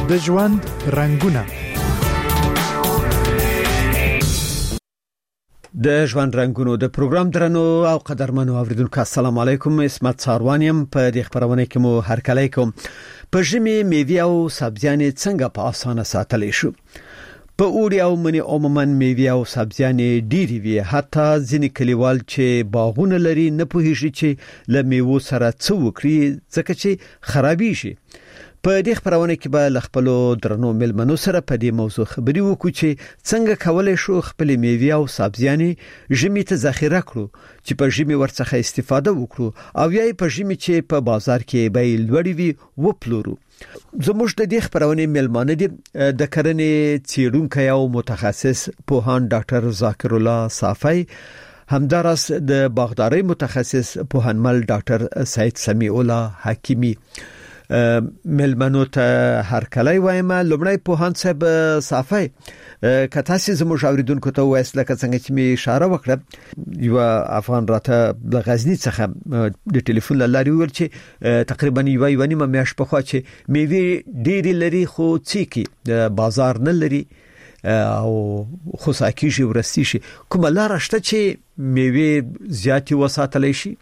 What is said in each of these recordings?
د ژوند رنگونه. د ژوند رنگونو د پروګرام درنو او قدرمنو اوریدونکو السلام علیکم. اسمت ساروانیم په دې خبرونه کې مو هرکلی کوم. په ژمي میوې او سبزیانې څنګه په اسانه ساتلی شو؟ په اوړي او منی عموما میوې او سبزیانې ډېری وي، حتی ځینې کلیوال چې باغونه لري نه پوهیږي چې له میوو سره څه وکړي ځکه چې خرابې شي. په دې خبرونه کې به خپل درنو ملمنو سره په دې موضوع خبري وکړو چې څنګه کولای شو خپل میوې او سبزیانې ژمي ته ذخیره کړو چې په ژمي ورڅخه استفاده وکړو او یا په ژمي چې په بازار کې به لوړی وي وپلورو. زموږ د دې خبرونه ملمانه دي د کرنې څیړونکو او متخصص پوهان ډاکټر ذاکر الله صافی، همدارس د باغداري متخصص پوهنمل ډاکټر سید سمیع الله حکیمی. ملمنو ته هرکلی وایم. لومړی پوهان صاحب صافی، کته سي زموږ اوریدونکو ته وایس لکه څنګه چې می اشاره وکړه، یو افغان راته د غزنی څخه د ټلیفون لاري ویل چې تقریبا یو نیمه میاشت په خوا چې میوه ډېری لري خو څیکي بازار نه لري او خو ساکیږي ورستی شي. کومه لار شته چې میوه زیاتی وساتلی شي؟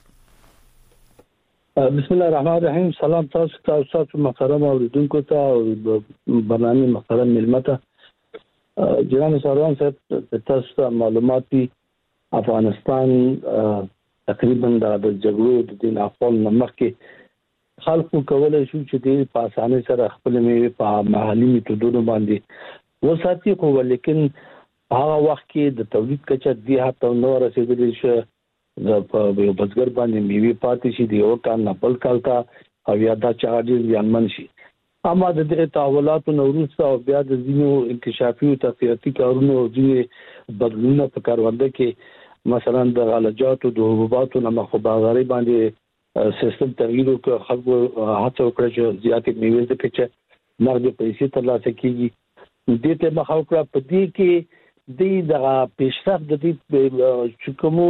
بسم الله الرحمن الرحیم. سلام تاسو محترم اوریدونکو ته او برنامه محترم ملمته. جناب ساروان صاحب، تاسو ته معلومات دي افغانستان تقریبا د جګړو د دین افغان نمک کې خلکو کولای شو چې د په اسانه سره خپل میوه په محلي میتودونو باندې وساتي، خو لیکن هغه وخت کې د تولید کچه دی هڅه نو رسیدلی شي په یو بزګر باندې میوه پاتې شي دی او کال نه بل کال تا او یا دا چارجز ځانمن شي. اما د دې تحولاتو نوروز او بیا د ځینو انکشافي او تطبیقي کارونو او ځینې بدلونونو په کارونده کې مثلا د غلجاتو د حبوباتو نه مخ بازاري باندې سیستم تغییر او خلکو هڅه وکړه چې زیاتې میوه د کچه نقد پیسې ترلاسه کیږي. دې ته مخ وکړه په دې کې د پیشرفت د دې چکمو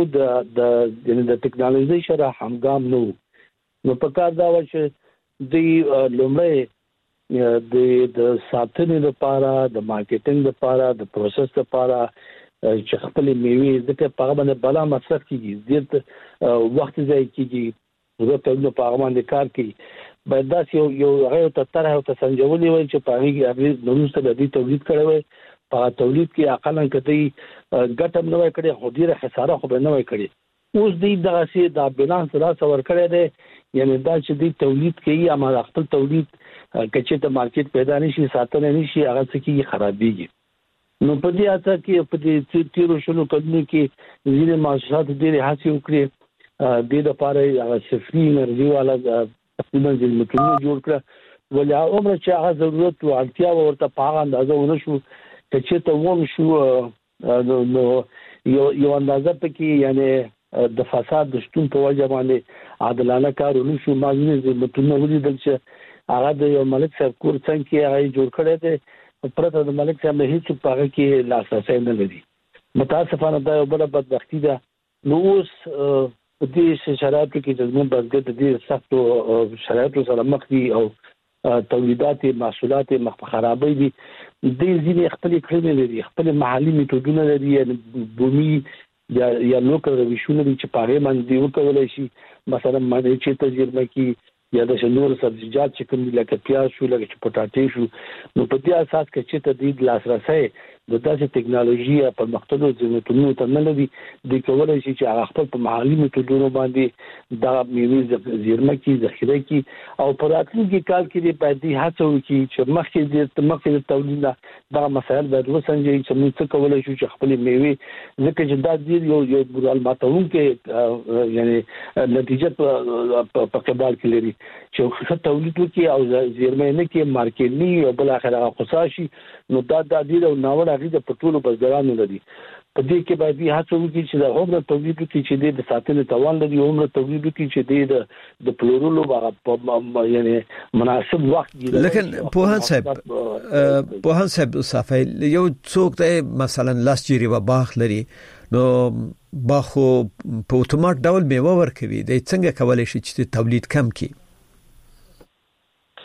د ټکنالوژي سره همګام نو په کار دا و چې د لومړی د ساتنې لپاره، د مارکیټینګ لپاره، د پروسس لپاره چې خپل میوه د په باندې بلا مصرف کیږي، د وخت ځای کیږي، ضرورت نو په باندې کار کوي. باید دا یو هغه ته طرح او تسنجولي وي چې په هغه نورو ته د تولید کړي وي، په تولید کې اقلا کدی ګټم نه وای کړی، خو ډیره خساره خو نه وای کړی. اوس دغه سي د بیلانس را څور کړی دی، یعنی دا چې د تولید کې اما خپل تولید کچې ته مارکیټ پیدا نشي، ساتنه نشي، هغه څه کې خرابېږي. نو په دې اته کې په دې تیرو شلو کډنو کې ځینې مؤسسات ډېرې هڅې وکړي د لپاره هغه صفري انرژي والا تقریبا ځینې جوړ کړ، ولې عمر چې هغه ضرورت او اړتیا ورته په هغه اندازه ونه شو چې ته ووم شو. نو یو اندازه پکې یعنی د فساد د شتون په وجه باندې عادلانه کار ونه شو. مازنه متونه ولیدل چې هغه د یو ملک صاحب کور څنګه هغه جوړ کړی دی، پرته د ملک صاحب نه هیڅ په هغه کې لاسرسي نه لري. متاسفانه دا یو بل بدبختی ده. نو اوس په دې شرایطو کې چې موږ بزګر د دې سختو شرایطو سره مخ دي او تولیدات محصولات مخ په خرابې دي، د ځینې خپل کړنې لري، خپل محلي میتودونه لري، بومي یا لوکل روشونه دي چې په باندې وکولای شي. مثلا باندې چې تجربه کې یا د شنور سبزیجات چې کوم لکه پیاز شو، لکه پټاټې شو، نو په دې اساس کې چې تدید لاسرسي د داسې ټکنالوژي په مختلفو ځینو ته نه لري، د کولای شي چې هغه خپل په محلي میتودونو باندې دا میوه زیرمه کې ذخیره کې او په راتلونکي کال کې د پدې هڅه وکړي چې مخکې د تولید دا مسایل باید وسنجي چې موږ څه کولای شو چې خپل میوه ځکه چې دا یو ګرال ماتون کې یعنی نتیجه په قبال کې لري چې څه تولید وکړي او زیرمه نه کې مارکیټ نه او بل اخر خصاشي. نو دا د دې او ناوړه غږ د پټولو بزګرانو لري. په دې کې باید هڅه وکړي چې د عمر تولید کې چې د ساتنې توان لري، عمر تولید کې چې د پلورلو په یعنی مناسب وخت دی. لیکن پوهان صاحب صافی یو څوک دی مثلا لاس جری و باغ لري، نو باخو په اتومات ډول میوه ورکوي، د څنګه کولای شي چې تولید کم کړي؟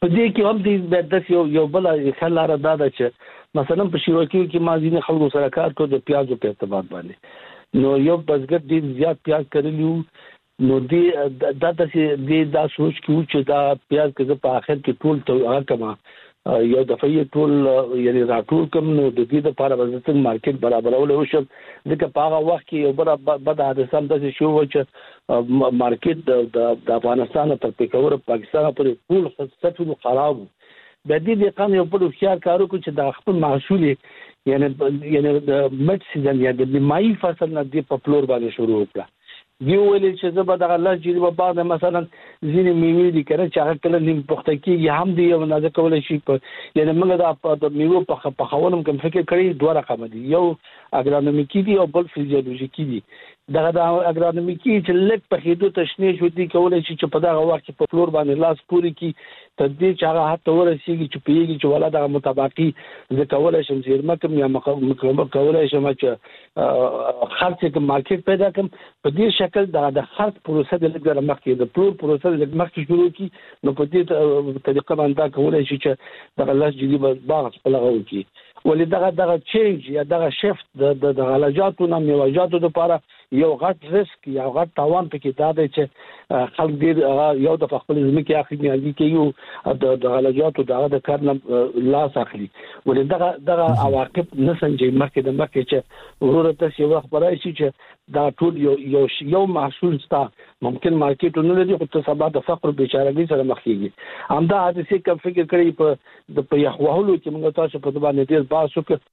په دې کې هم د یو بل خلاره دا چې مثلا په شیروکي کې مازینه خلکو سره کار کوي د پیازو په اعتبار باندې نو یو بزګر ډیر زیات پیاز کړلیو نو دې دا سوچ کیو چې دا پیاز کې په اخر کې ټول ته کما یو دفعه ټول یعنی راټول کوم نو د دې لپاره وزن مارکیټ برابرول وشم ځکه په هغه وخت کې یو بد حادثه هم د شو چې مارکیټ د افغانستان تر پیښور پاکستان پورې ټول ستونو خراب د دې قانون یو په خيار کارو کو چې د خپل محصول یعنی د مټ سیزن یا د مای فصل نه دی په فلور باندې شروع وکړه دی ویل چې زه به د الله جل و بعد مثلا ځینې میوې دي کړه چې هغه کله نیم پخته کیږي هم دی یو نه کولای شي یعنی موږ د میوې په خولم کوم فکر کړی دوه رقم دي یو اګرانومیکی دي او بل فیزیولوژیکی دي دغه د اګرانومیکی چې لک په خېدو تشنیه شو دي کولای شي چې په دغه وخت په فلور باندې لاس پوری کی تدې چې هغه حتی ورسیږي چې پیږي چې ولا د مطابقي ز کولای شم زیرمه کوم یا مقام کولای شم چې خرڅ کوم مارکیټ پیدا کوم په دې شکل د خرڅ پروسه د لګره مخکې د فلور پروسه د مخکې شروع کی نو په دې طریقه باندې کولای شي چې د الله جدي باغ په لغو کی ولې دغه چینج یا دغه شفت د غلجاتو نه میوجاتو لپاره یو غټ ریسک یا غټ تاوان پکې دا دی چې خلک ډیر یو د خپل ځمکې اخیږي کیو د غلجاتو د کار نه لاس اخلي ولې دغه عواقب نه سنجي مخکې چې ورته تاسو یو خبرای شي چې دا ټول یو محصول ستا ممکن مارکیټ نه لري خو ته سبا د فقر بیچارهګي سره مخ کیږي همدا حادثه کوم فکر کړی په یخوالو چې موږ تاسو په باندې ډیر باسو کې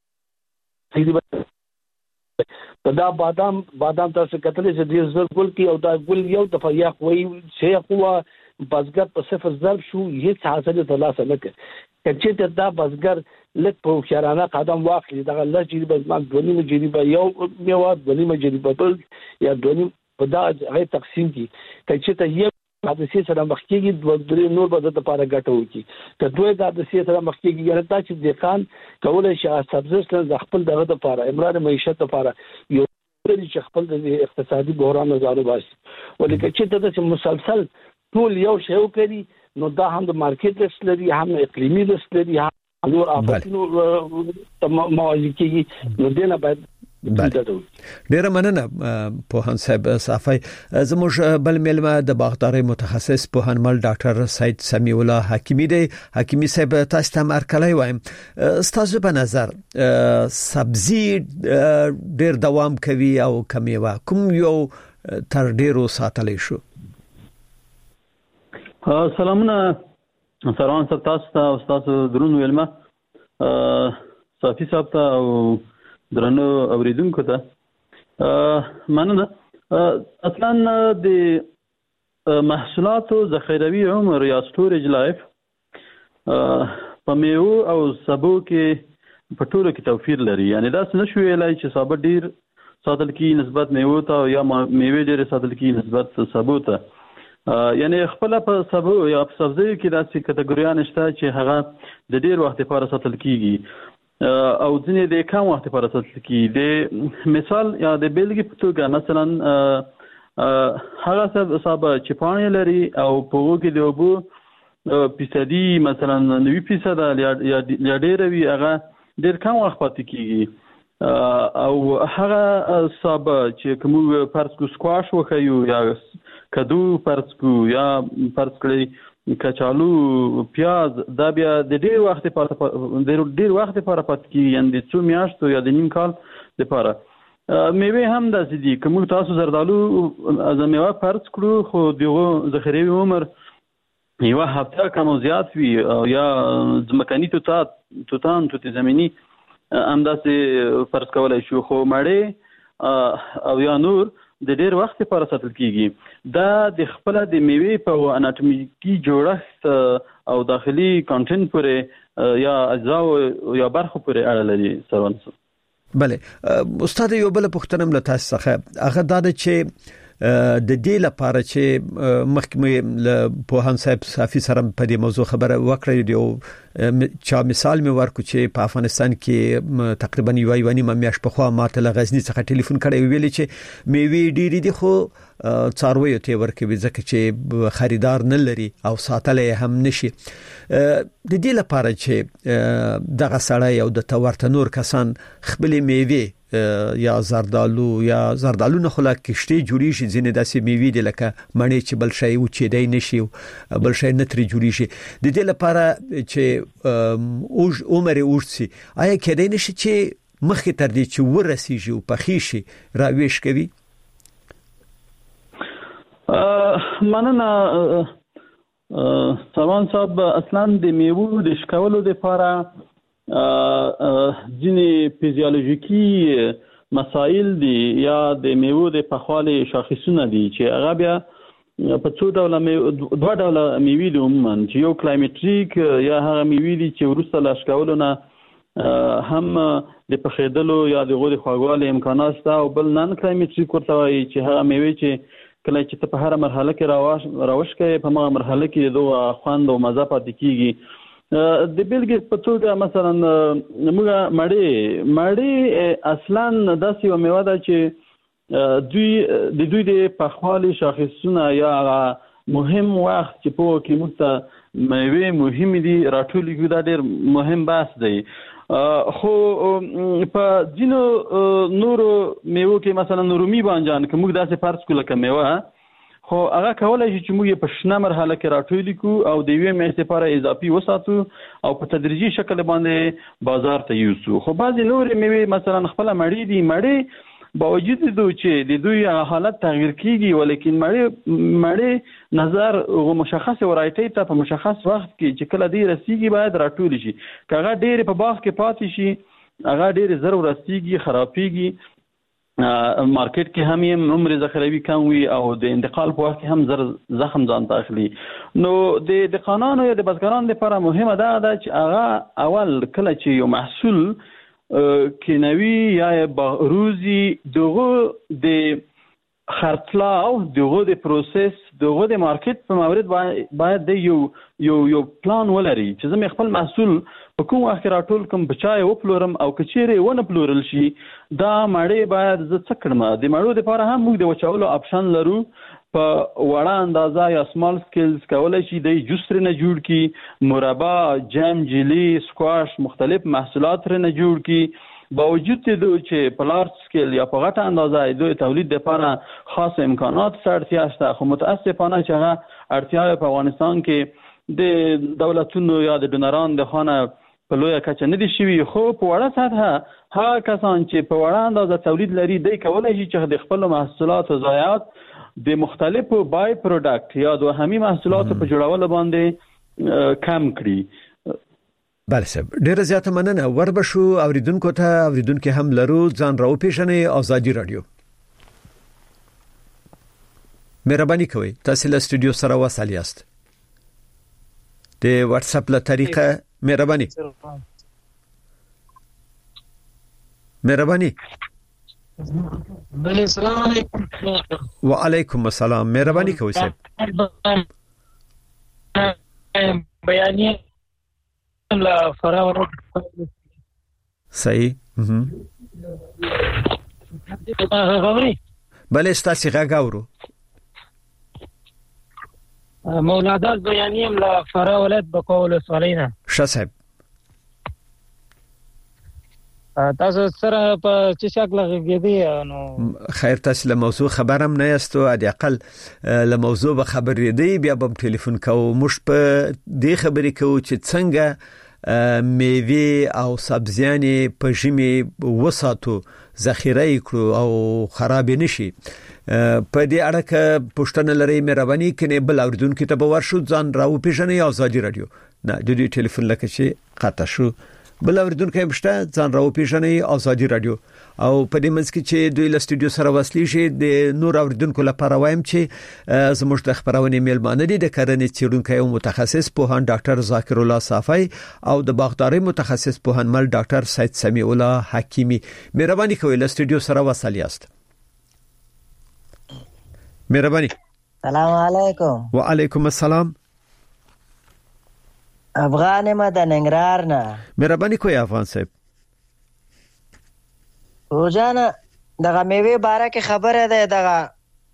دا بادام تاسو کتلې چې د زر ګل کې او دا ګل یو دفعه یا خوې شي خو بزګر په صفر ضرب شو هیڅ حاصل ته لاس نه کړ چې دا بزګر لک په خیرانه قدم واخلي دا الله جری بزمان دونی مجری به یو میوه دونی مجری به بل یا دونی په دا غي تقسیم کی چې ته یو حادثه سره مخکېږي د درې نور به د لپاره ګټو کی ته دوی د حادثه سره مخکېږي یعنی تا چې د خان کولای شي سبزیستان د خپل دغه لپاره امرار معیشت لپاره یو چې خپل د اقتصادي بحران زارو باسي ولکه چې د مسلسل ټول یو شی وکړي نو دا هم د مارکیټ ريسک لري هم اقلیمي ريسک لري هم نور افتونو موازی کیږي نو دنه باید ډیر مننه پوهان صاحب صافي زموږ بل ملما د باغداري متخصص پوهنمل ډاکټر سید سمیع الله حکیمی دی حکیمی صاحب تاسو ته مرکلای وایم ستاسو په نظر سبزی ډیر دوام کوي او کمیوه کوم یو تر ډیرو ساتلې شو سلامونه سلام تاسو ته استاد درون ویلما صافي صاحب ته او درنو اوریدونکو ته مننه اصلا د محصولاتو ذخیروي عمر یا سټوریج لایف په میوه او سبو کې په ټولو کې توفیر لري یعنی دا څه نشو ویلای چې سبا ډیر ساتل کی نسبت میوه ته یا میوه ډیر ساتل کی نسبت سبو ته یعنی خپل په سبو یا په سبزی کې داسې کټګوریان شته چې هغه د ډیر وخت لپاره ساتل کیږي او ځینې د کم وخت لپاره ساتل کیږي د مثال یا د بیلګې په توګه مثلا هغه سبا چې پانی لري او په وګ کې د اوبو فیصدي مثلا 90% یا ډیر وی هغه ډیر کم وخت پاتې کیږي او هغه سبا چې کوم فرض کو سکواش وخیو یا کدو فرض کو یا فرض کړی کچالو پیاز دا بیا د ډیر وخت لپاره پاتې کیږي یعنی د څو میاشتو یا د نیم کال لپاره میوه هم داسې دي کوم تاسو زردالو از میوه فرض کړو خو دغه ذخیروي عمر یو هفته کم زیات وي یا ځمکني توتان زمینی هم داسې فرض کولای شو خو مړې او یا نور د ډیر وخت لپاره ساتل کیږي دا د خپل د میوه په اناتومیکي جوړښت او داخلي کانټینټ پورې یا اجزا یا برخه پورې اړه لري سروان بله استاد یو بل پوښتنه مله تاسو څخه هغه دا چې د دې لپاره چې مخکې په هان صاحب صافي سره په دې موضوع خبره وکړې دی چا مثال مې ورکو چې په افغانستان کې تقریبا یو میاشت په خوا ماته له غزنی څخه ټلیفون کړی ویل چې میوه ډېری دي خو څاروي ته ورکوي ځکه چې خریدار نه لري او ساتلې هم نشي د دې لپاره چې دغه سړی او د تورته نور کسان خپل میوه یا زردالو نه خلا کشتي جوړی شي ځینې داسې میوه دي لکه مڼې چې بل شي او چې دای نشي بل شي نتري جوړی شي د دې لپاره چې عمر اوږد سي آیا کېدای نشي چې مخکې تر دې چې ورسیږي او پخې شي راويش کوي مننه سروان صاحب اصلا د میوو د شکولو لپاره ځینې فزیولوژیکي مسائل دي یا د میوو د پخوالي شاخصونه دي چې هغه بیا په څو ډول دوه ډول میوې دي عموما چې یو کلایمټریک یا هغه میوې دي چې ورسته لا شکولو نه هم د پخېدلو یا د غوړي خواږوالي امکانات شته او بل نن کلایمټریک ورته وایي چې هغه میوې چې کله چې ته په هر مرحله کې راوښ کې په هغه مرحله کې دوه خوند او مزه پاتې کیږي د بیلګې په توګه مثلا موږ مړی اصلا داسې یو میوه ده چې دوی د پخوالي شاخصونه یا مهم وخت چې په کې موږ میوه مهم دي راټول کیږي دا ډېر مهم بحث دی خو په ځینو نورو میوو کې مثلا رومي بانجان که موږ داسې فرض کړو لکه میوه خو هغه کولای شي چې موږ په شنه مرحله کې راټول کړو او د یوې میاشتې لپاره اضافي وساتو او په تدریجي شکل باندې بازار ته یوسو خو بعضې نورې میوې مثلا خپله مړې باوجود چې د دوی حالت تغییر کیږي ولیکن مړې نظر مشخص ورایټي ته په مشخص وخت کې چې کله دی رسیږي باید راټول شي کله ډېر په باغ کې پاتې شي هغه ډېر زر ورسیږي خرابېږي مارکیټ کې هم یې عمر ذخیروي کم وي او د انتقال په وخت کې هم زر زخم ځان ته اخلي نو د دهقانانو یا د بزګرانو لپاره مهمه ده چې هغه اول کله چې یو محصول کینوي یا روزي دغه د خرڅلاو دغه د پروسس دغه د مارکیټ په مورد باید د یو پلان ولري چې زه خپل محصول په کوم وخت راټول کوم بچای او پلورم او کچېره ونه پلورل شي دا مړې باید زه څه کړم د مړو لپاره هم موږ د وچولو اپشن لرو په وړه اندازه یا سمال سکیلز کولای شي د جوس نه جوړ کی مربا جام جلی سکواش مختلف محصولات نه جوړ کی باوجود د چې په لارج سکیل یا په غټه اندازه د تولید لپاره خاص امکانات سرتیا شته خو متاسفانه چې هغه اړتیا په افغانستان کې د دولتونو یا د ډونران د خانه په لویه کچه نه دي شوي خو په وړه سطحه هغه کسان چې په وړه اندازه تولید لري دی کولای شي چې د خپل محصولات او ضایعات د مختلفو بای پروډکټ یا دوهمي محصولاتو په جوړولو باندې کم کړي بله صاحب ډیره زیاته مننه وربشو اوریدونکو هم لرو ځان راو پیژنې ازادي رادیو مهرباني کوئ تاسو له استودیو سره وصل یاست د واتس اپ له طریقه مهرباني بله السلام علیکم وعلیکم السلام مهرباني کوئ صاحب بیانیه لا فراور صحیح بله ستاسو غاغورو مولانا بیانیه لا فراولت بقول صلینا شصب تاسو سره په چې شکل غږیدي نو خیر تاسو له موضوع خبرم نه یاستو ادي اقل له موضوع به خبرې دی بیا به ټلیفون کوو مش په دې خبرې کوو چې څنګه میوه او سبزیانې په ژمي وساتو ذخیره کړو او خراب نشي په دې اړه کې پښتنه لري مهرباني کړئ بل اوریدونکو ته به ورشو ځان راو پیژنې ازادي رادیو نه د دې ټلیفون لکه چې قطع شو بل اوریدونکو مشته ځان راو پیژنې ازادي رادیو او په دې منځ کې چې دوی له استودیو سره وصلی شي د نور اوریدونکو لپاره وایم چې زموږ د خبرونه میلمانه دي د کرنې څېړونکی او متخصص پوهان ډاکټر ذاکر الله صافی او د باغداري متخصص پوهنمل ډاکټر سید سمیع الله حکیمی مهرباني کوئ له استودیو سره وصل یاست مهرباني. سلام علیکم. وعلیکم السلام. افغان ما د ننګرهار نه. مهرباني کوي افغان صاحب. روزانه دغه میوه باره کې خبره ده دغه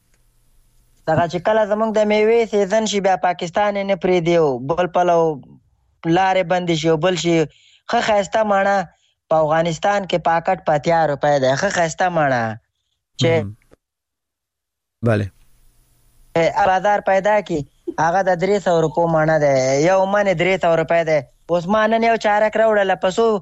چې کله زمونږ د میوه سیزن شي بیا پاکستان نه پرې دیو بل پلو لارې بند شي بل شي خه خاسته ماڼه په افغانستان کې پاکټ په 80 روپے ده خه خاسته ماڼه چې bale بازار پیدا کی هغه د 300 روپو ماڼه ده یو من 300 روپے ده اوس مان نه یو چارک راوړل پسو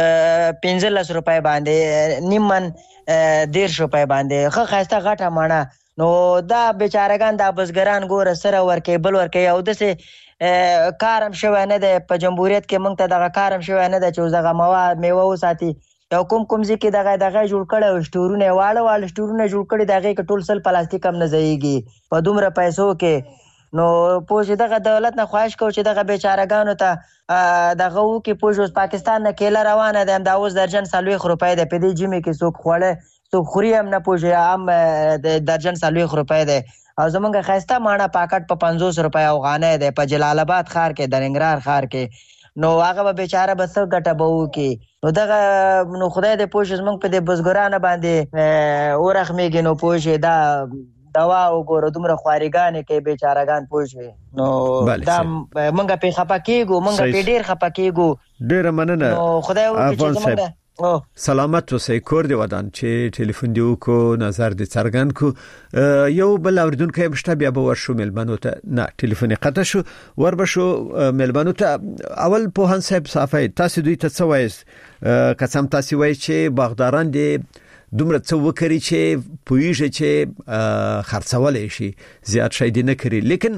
15 روپے باندې نیمن 1.5 روپے باندې خه خاسته غټه ماڼه نو دا بیچارهګان د بزګران ګوره سره ورکې بل ورکې او دسه کارم شوی نه ده په جمهوریت کې مونږ ته دغه کارم شوی نه ده چې دغه مواد میوه وساتي یو کوم ځکه دغه جوړ کړي سټورونه واړه سټورونه جوړ کړي دغه کټول سل پلاستیک هم نه ځایږي په دومره پیسو کې نو پوه دغه دولت نه خواهش کو چې دغه بیچارهګانو ته دغه و کې پوه پاکستان نه کېله روانه ده دا اوس درجن 40 روپۍ ده په دې جمعې کې څوک خوړه څوک خوري هم نه پوه هم درجن 40 روپۍ ده او زمونږ خاسته ماڼه پاکټ په 50 روپۍ افغانۍ ده په جلال آباد ښار کې د ننګرهار ښار کې نو هغه به بیچاره بس ګټه به وکي نو دغه نو خدای دې پوه زمونږ په دې بزګرانو باندې اورخمېږي نو پوه دا دوا وګوره دومره خواريګانې کې بیچارهګان پوه نو دا مونږ په خپکیګو مونږ په ډیر خپکیګو ډیر مننه نو خدای وکړي چې زمونږ سلامت اوسئ کور دی ودان چې ټلیفون دی وکړو نظر دې څرګند کو یو بل اوریدونکو مشته بیا به ورشو ملمنو ته نه ټلیفون قطع شو ور بشو ملمنو ته اول په هان صاحب صافي تاسو دوی ته څه وایي قسم تاسو وایي چې باغداران دي دومره څه وکړي چې پویږي چې خرڅول شي زیات شي دي نه کړی لیکن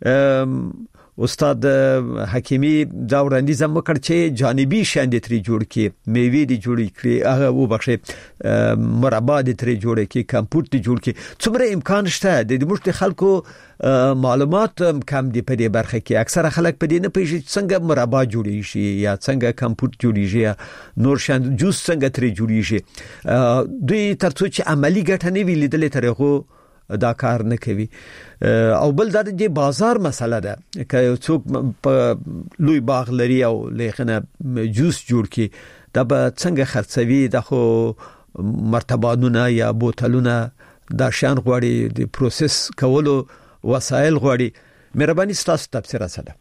استاد حکیمی دا وړاندیز هم وکړ چې جانبي شاندې تری جوړ کی میوه دي جوړ کړي هغه وبخښه مربع دي تری جوړ کی کمپوټ دي جوړ کی څومره امکان شته د مشت خلکو معلومات کم دي په دې برخه کې اکثره خلک په دې نه پېژني څنګه مربع جوړی شي یا څنګه کمپوټ جوړیږي نور شاند جوس څنګه تری جوړیږي دوی ترڅو چې عملی ګټه نه ویل دلته ترغو دا کار نه کوي او بل د بازار مسله ده که څوک په لوی باغ لري او لخنه جوس جوړ کی دا به څنګه خرڅوي د خو مرتبانونه یا بوتلونه دا شان غوړي د پروسس کولو وسایل غوړي مهرباني ستاسو تفسیر سره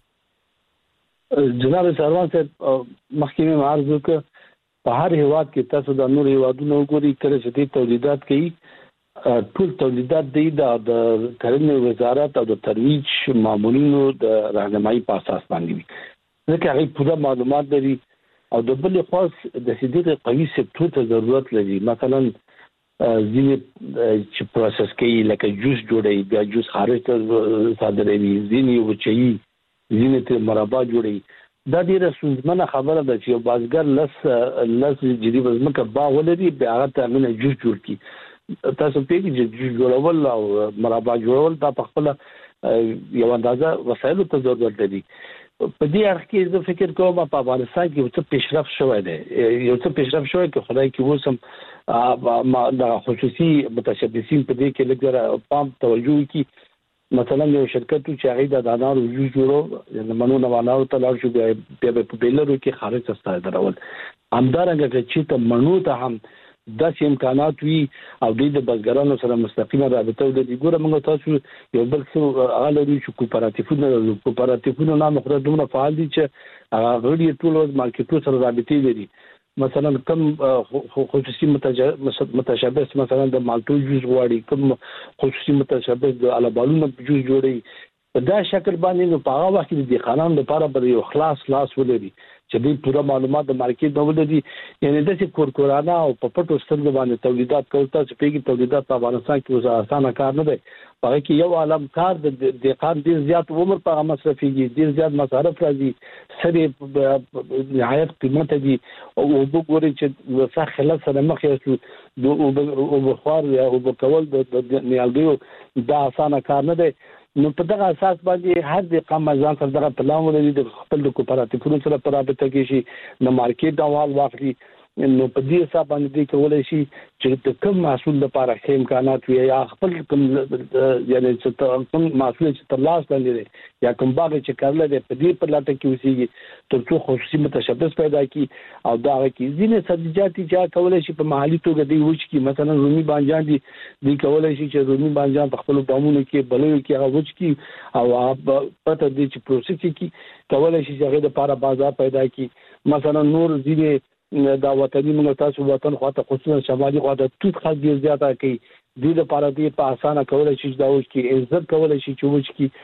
جناب سروان صاحب مخکې معرض وکړ په هر هیواد کې تاسو د نور هیوادونو وګورئ کله چې تولیدات کوي ټول تولیدات د کرنې وزارت او د ترویج مامورینو د راهنمایي په اساس باندې وي ځکه هغه پوره معلومات لري او د بل خاص د سیدې قوي سکتور ته ضرورت لري مثلا ځینې چې پروسس کوي لکه جوس جوړي بیا جوس خارج ته صادروي ځینې وچي ځینې ته مربع جوړي دا ډیره سوزمنه خبره ده چې بازګر لس جدي وزمکه باغ ولري بیا هغه ته منه جوس جوړ کی تاسو پیږي چې جوړول او مربع جوړول دا په خپل یو اندازه وسایلو ته ضرورت لري په دې اړه کې زه فکر کوم په افغانستان کې څه پیشرفت شوی دی یو څه پیشرفت شوی چې خدای کې وسم د خصوصي متشبثین په دې کې لږه پام توجه کی مثلا یو شرکت چې هغه د دانارو یو جوړو د منو نوانارو ته لاړ شو بیا په بیلرو کې خارج څخه درول همدارنګه چې ته منو ته هم داسې امکانات وي او د بزګرانو سره مستقیمه رابطه ولري ګوره موږ تاسو یو بل څه اغلري چې کوپراتیفونه نام خو دومره فعال دي چې غړي ټول مارکیټونو سره رابطه لري مثلا کم خصوصي متشابه مثلا د مالټو جوس غواړي کم خصوصي متشابه د الابالونو جوس جوړي په دا شکل باندې نو په هغه وخت کې د قانون لپاره به یو خلاص ولري چې د پوره معلومات د مارکیټ نه ولري یعنی د کورکورانه او په پټو سترګو باندې تولیدات کول تاسو پیګي تولیدات په افغانستان کې اسانه کار نه دی هغه کې یو عالم کار د قان ډیر زیات عمر په مصرفيږي ډیر زیات مصارف راځي سره نهایت قیمت دي او وګورئ چې وسه خلاص سره مخ یې او بخار یا او کول د نیالګیو دا اسانه کار نه دی نو په دغه اساس باندې هر د قام ځان سره دغه پلان ولري د خپل کوپراتیفونو سره رابطه کې شي نو مارکیټ اول واخلي نو په دې حساب باندې کولای شي چې د کوم محصول لپاره ښه امکانات وي یا خپل کوم یعنی چې کوم محصول چې ترلاسه کړي یا کوم باغ چې کارل دي په دې په لاټه کې وسیږي ترڅو خصوصي متشبث پیدا کی او دا کې ځینې سبزیجات چې کولای شي په محلي توګه دی وچ کی مثلا رومي بانجان دي کولای شي چې رومي بانجان په خپل بامونو کې بلوي کې هغه وچ کی او پته دي چې پروسس کی کولای شي چې هغه د لپاره بازار پیدا کی مثلا نور ځینې دا وطني موږ تاسو وطن خواته خصوصا شمالي خواته توت خاص ډیر زیاته کوي د دې لپاره دې په اسانه کولای شي دا وچ کی عزت کولای شي چې وچ کی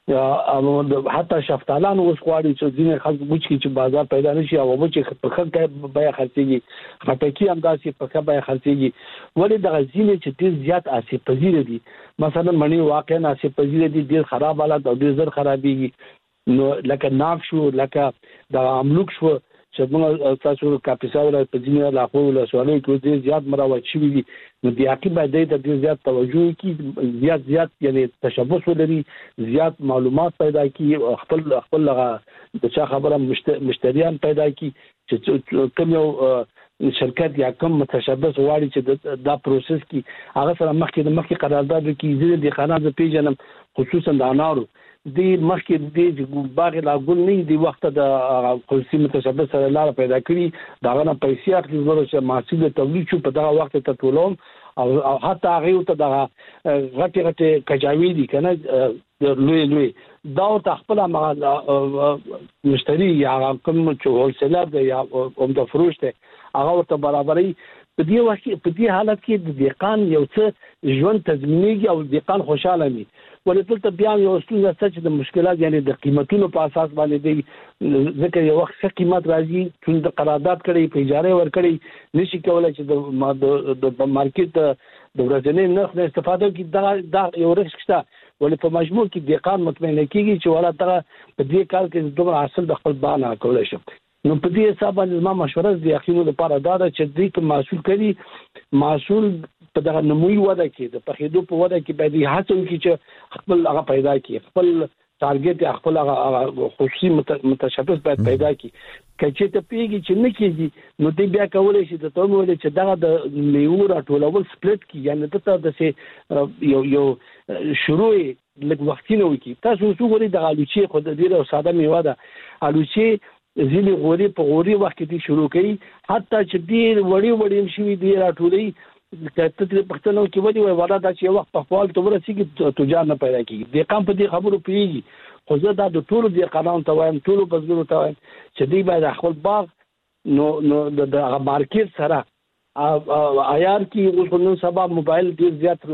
حتی شفتالان اوس غواړي چې ځینې خلک وچ کی چې بازار پیدا نشي او وچ په خلک بیا خرڅيږي خټکی هم داسې په خبره خرڅيږي ولې د غزینې چې ډیر زیات آسیب پذیر دي مثلا منی واقعا آسیب پذیر دي ډیر خراب حالت او ډیر زر خرابيږي نو لکه ناف شو لکه د املوک شو چې موږ تاسو کاپیسا ولا په ځینې علاقو ولا سوالې کې ډیر زیات مراوت شوی دي نو د عقیبه د ډیر زیات توجه کی زیات یعنی تشبث ولري زیات معلومات پیدا کی خپل د چا خبره مشتریان پیدا کی چې کوم یو شرکت یا کوم متشبث واړي چې دا پروسس کی هغه سره مخکې قرارداد کی زیات د خانه پیژنم خصوصا د انارو دی مخکې د باغ لا ګل نه دی وخت د خصوصي متشبث سره لار پیدا کړی دا غنه پیسې اخلي زره چې محصول تولید شو په دا وخت ته ټولوم او حتی هغه ته د غټي کجاوی دي کنه لوی دا ته خپل مشتری یا کوم چې هول سیلر دی یا کوم د فروش دی هغه ته برابرۍ په دې حالت کې د دیقان یو څه ژوند تضمینېږي او دیقان خوشاله وي ولې ته بیا یو څه چې د مشکلات یعنی د قیمتونو په اساس باندې دی ځکه یو وخت څه قیمت راځي چې د قرارداد کړي په اجاره ورکړي نشي کولای چې د مارکیټ د ورځنی نرخ نه استفاده کوي دا یو رښت شته ولې په مجموع کې دیقان مطمئن کیږي چې ولا ته په دې کال کې دومره حاصل د خپل باغ کولای شي نو په دې حساب باندې ما مشوره د یقینو لپاره دا چې دې کوم محصول کړي محصول په دغه نموي وده کې د پخېدو په وده کې باید هڅه وکړي چې خپل هغه پیدا کړي خپل ټارګټ خپل هغه خصوصي متشبث باید پیدا کړي کچې ته پیږي چې نه کېږي نو دې بیا کولای شي ته مو ولې چې دغه د میوه راټولول سپلیټ کی یعنی ته د سه یو شروع لږ وختینه وکړي تاسو وګورئ د الوچې خو د ډیره ساده میوه ده الوچې ځینې غوري په غوري وخت کې شروع کړي حتی چې ډیر وړي شوي دي راټولې کته د پښتنو کې ودی وای ولا دا چې وخت په خپل تو ورسیږي تجار نه پیدا کیږي د قام په دې خبرو پیږي خو زه دا د ټولو د قانون ته وایم ټولو بزګرو ته وایم چې دی باید خپل باغ نو د مارکیټ سره عیار کې اوس نن سبا موبایل ډیر زیات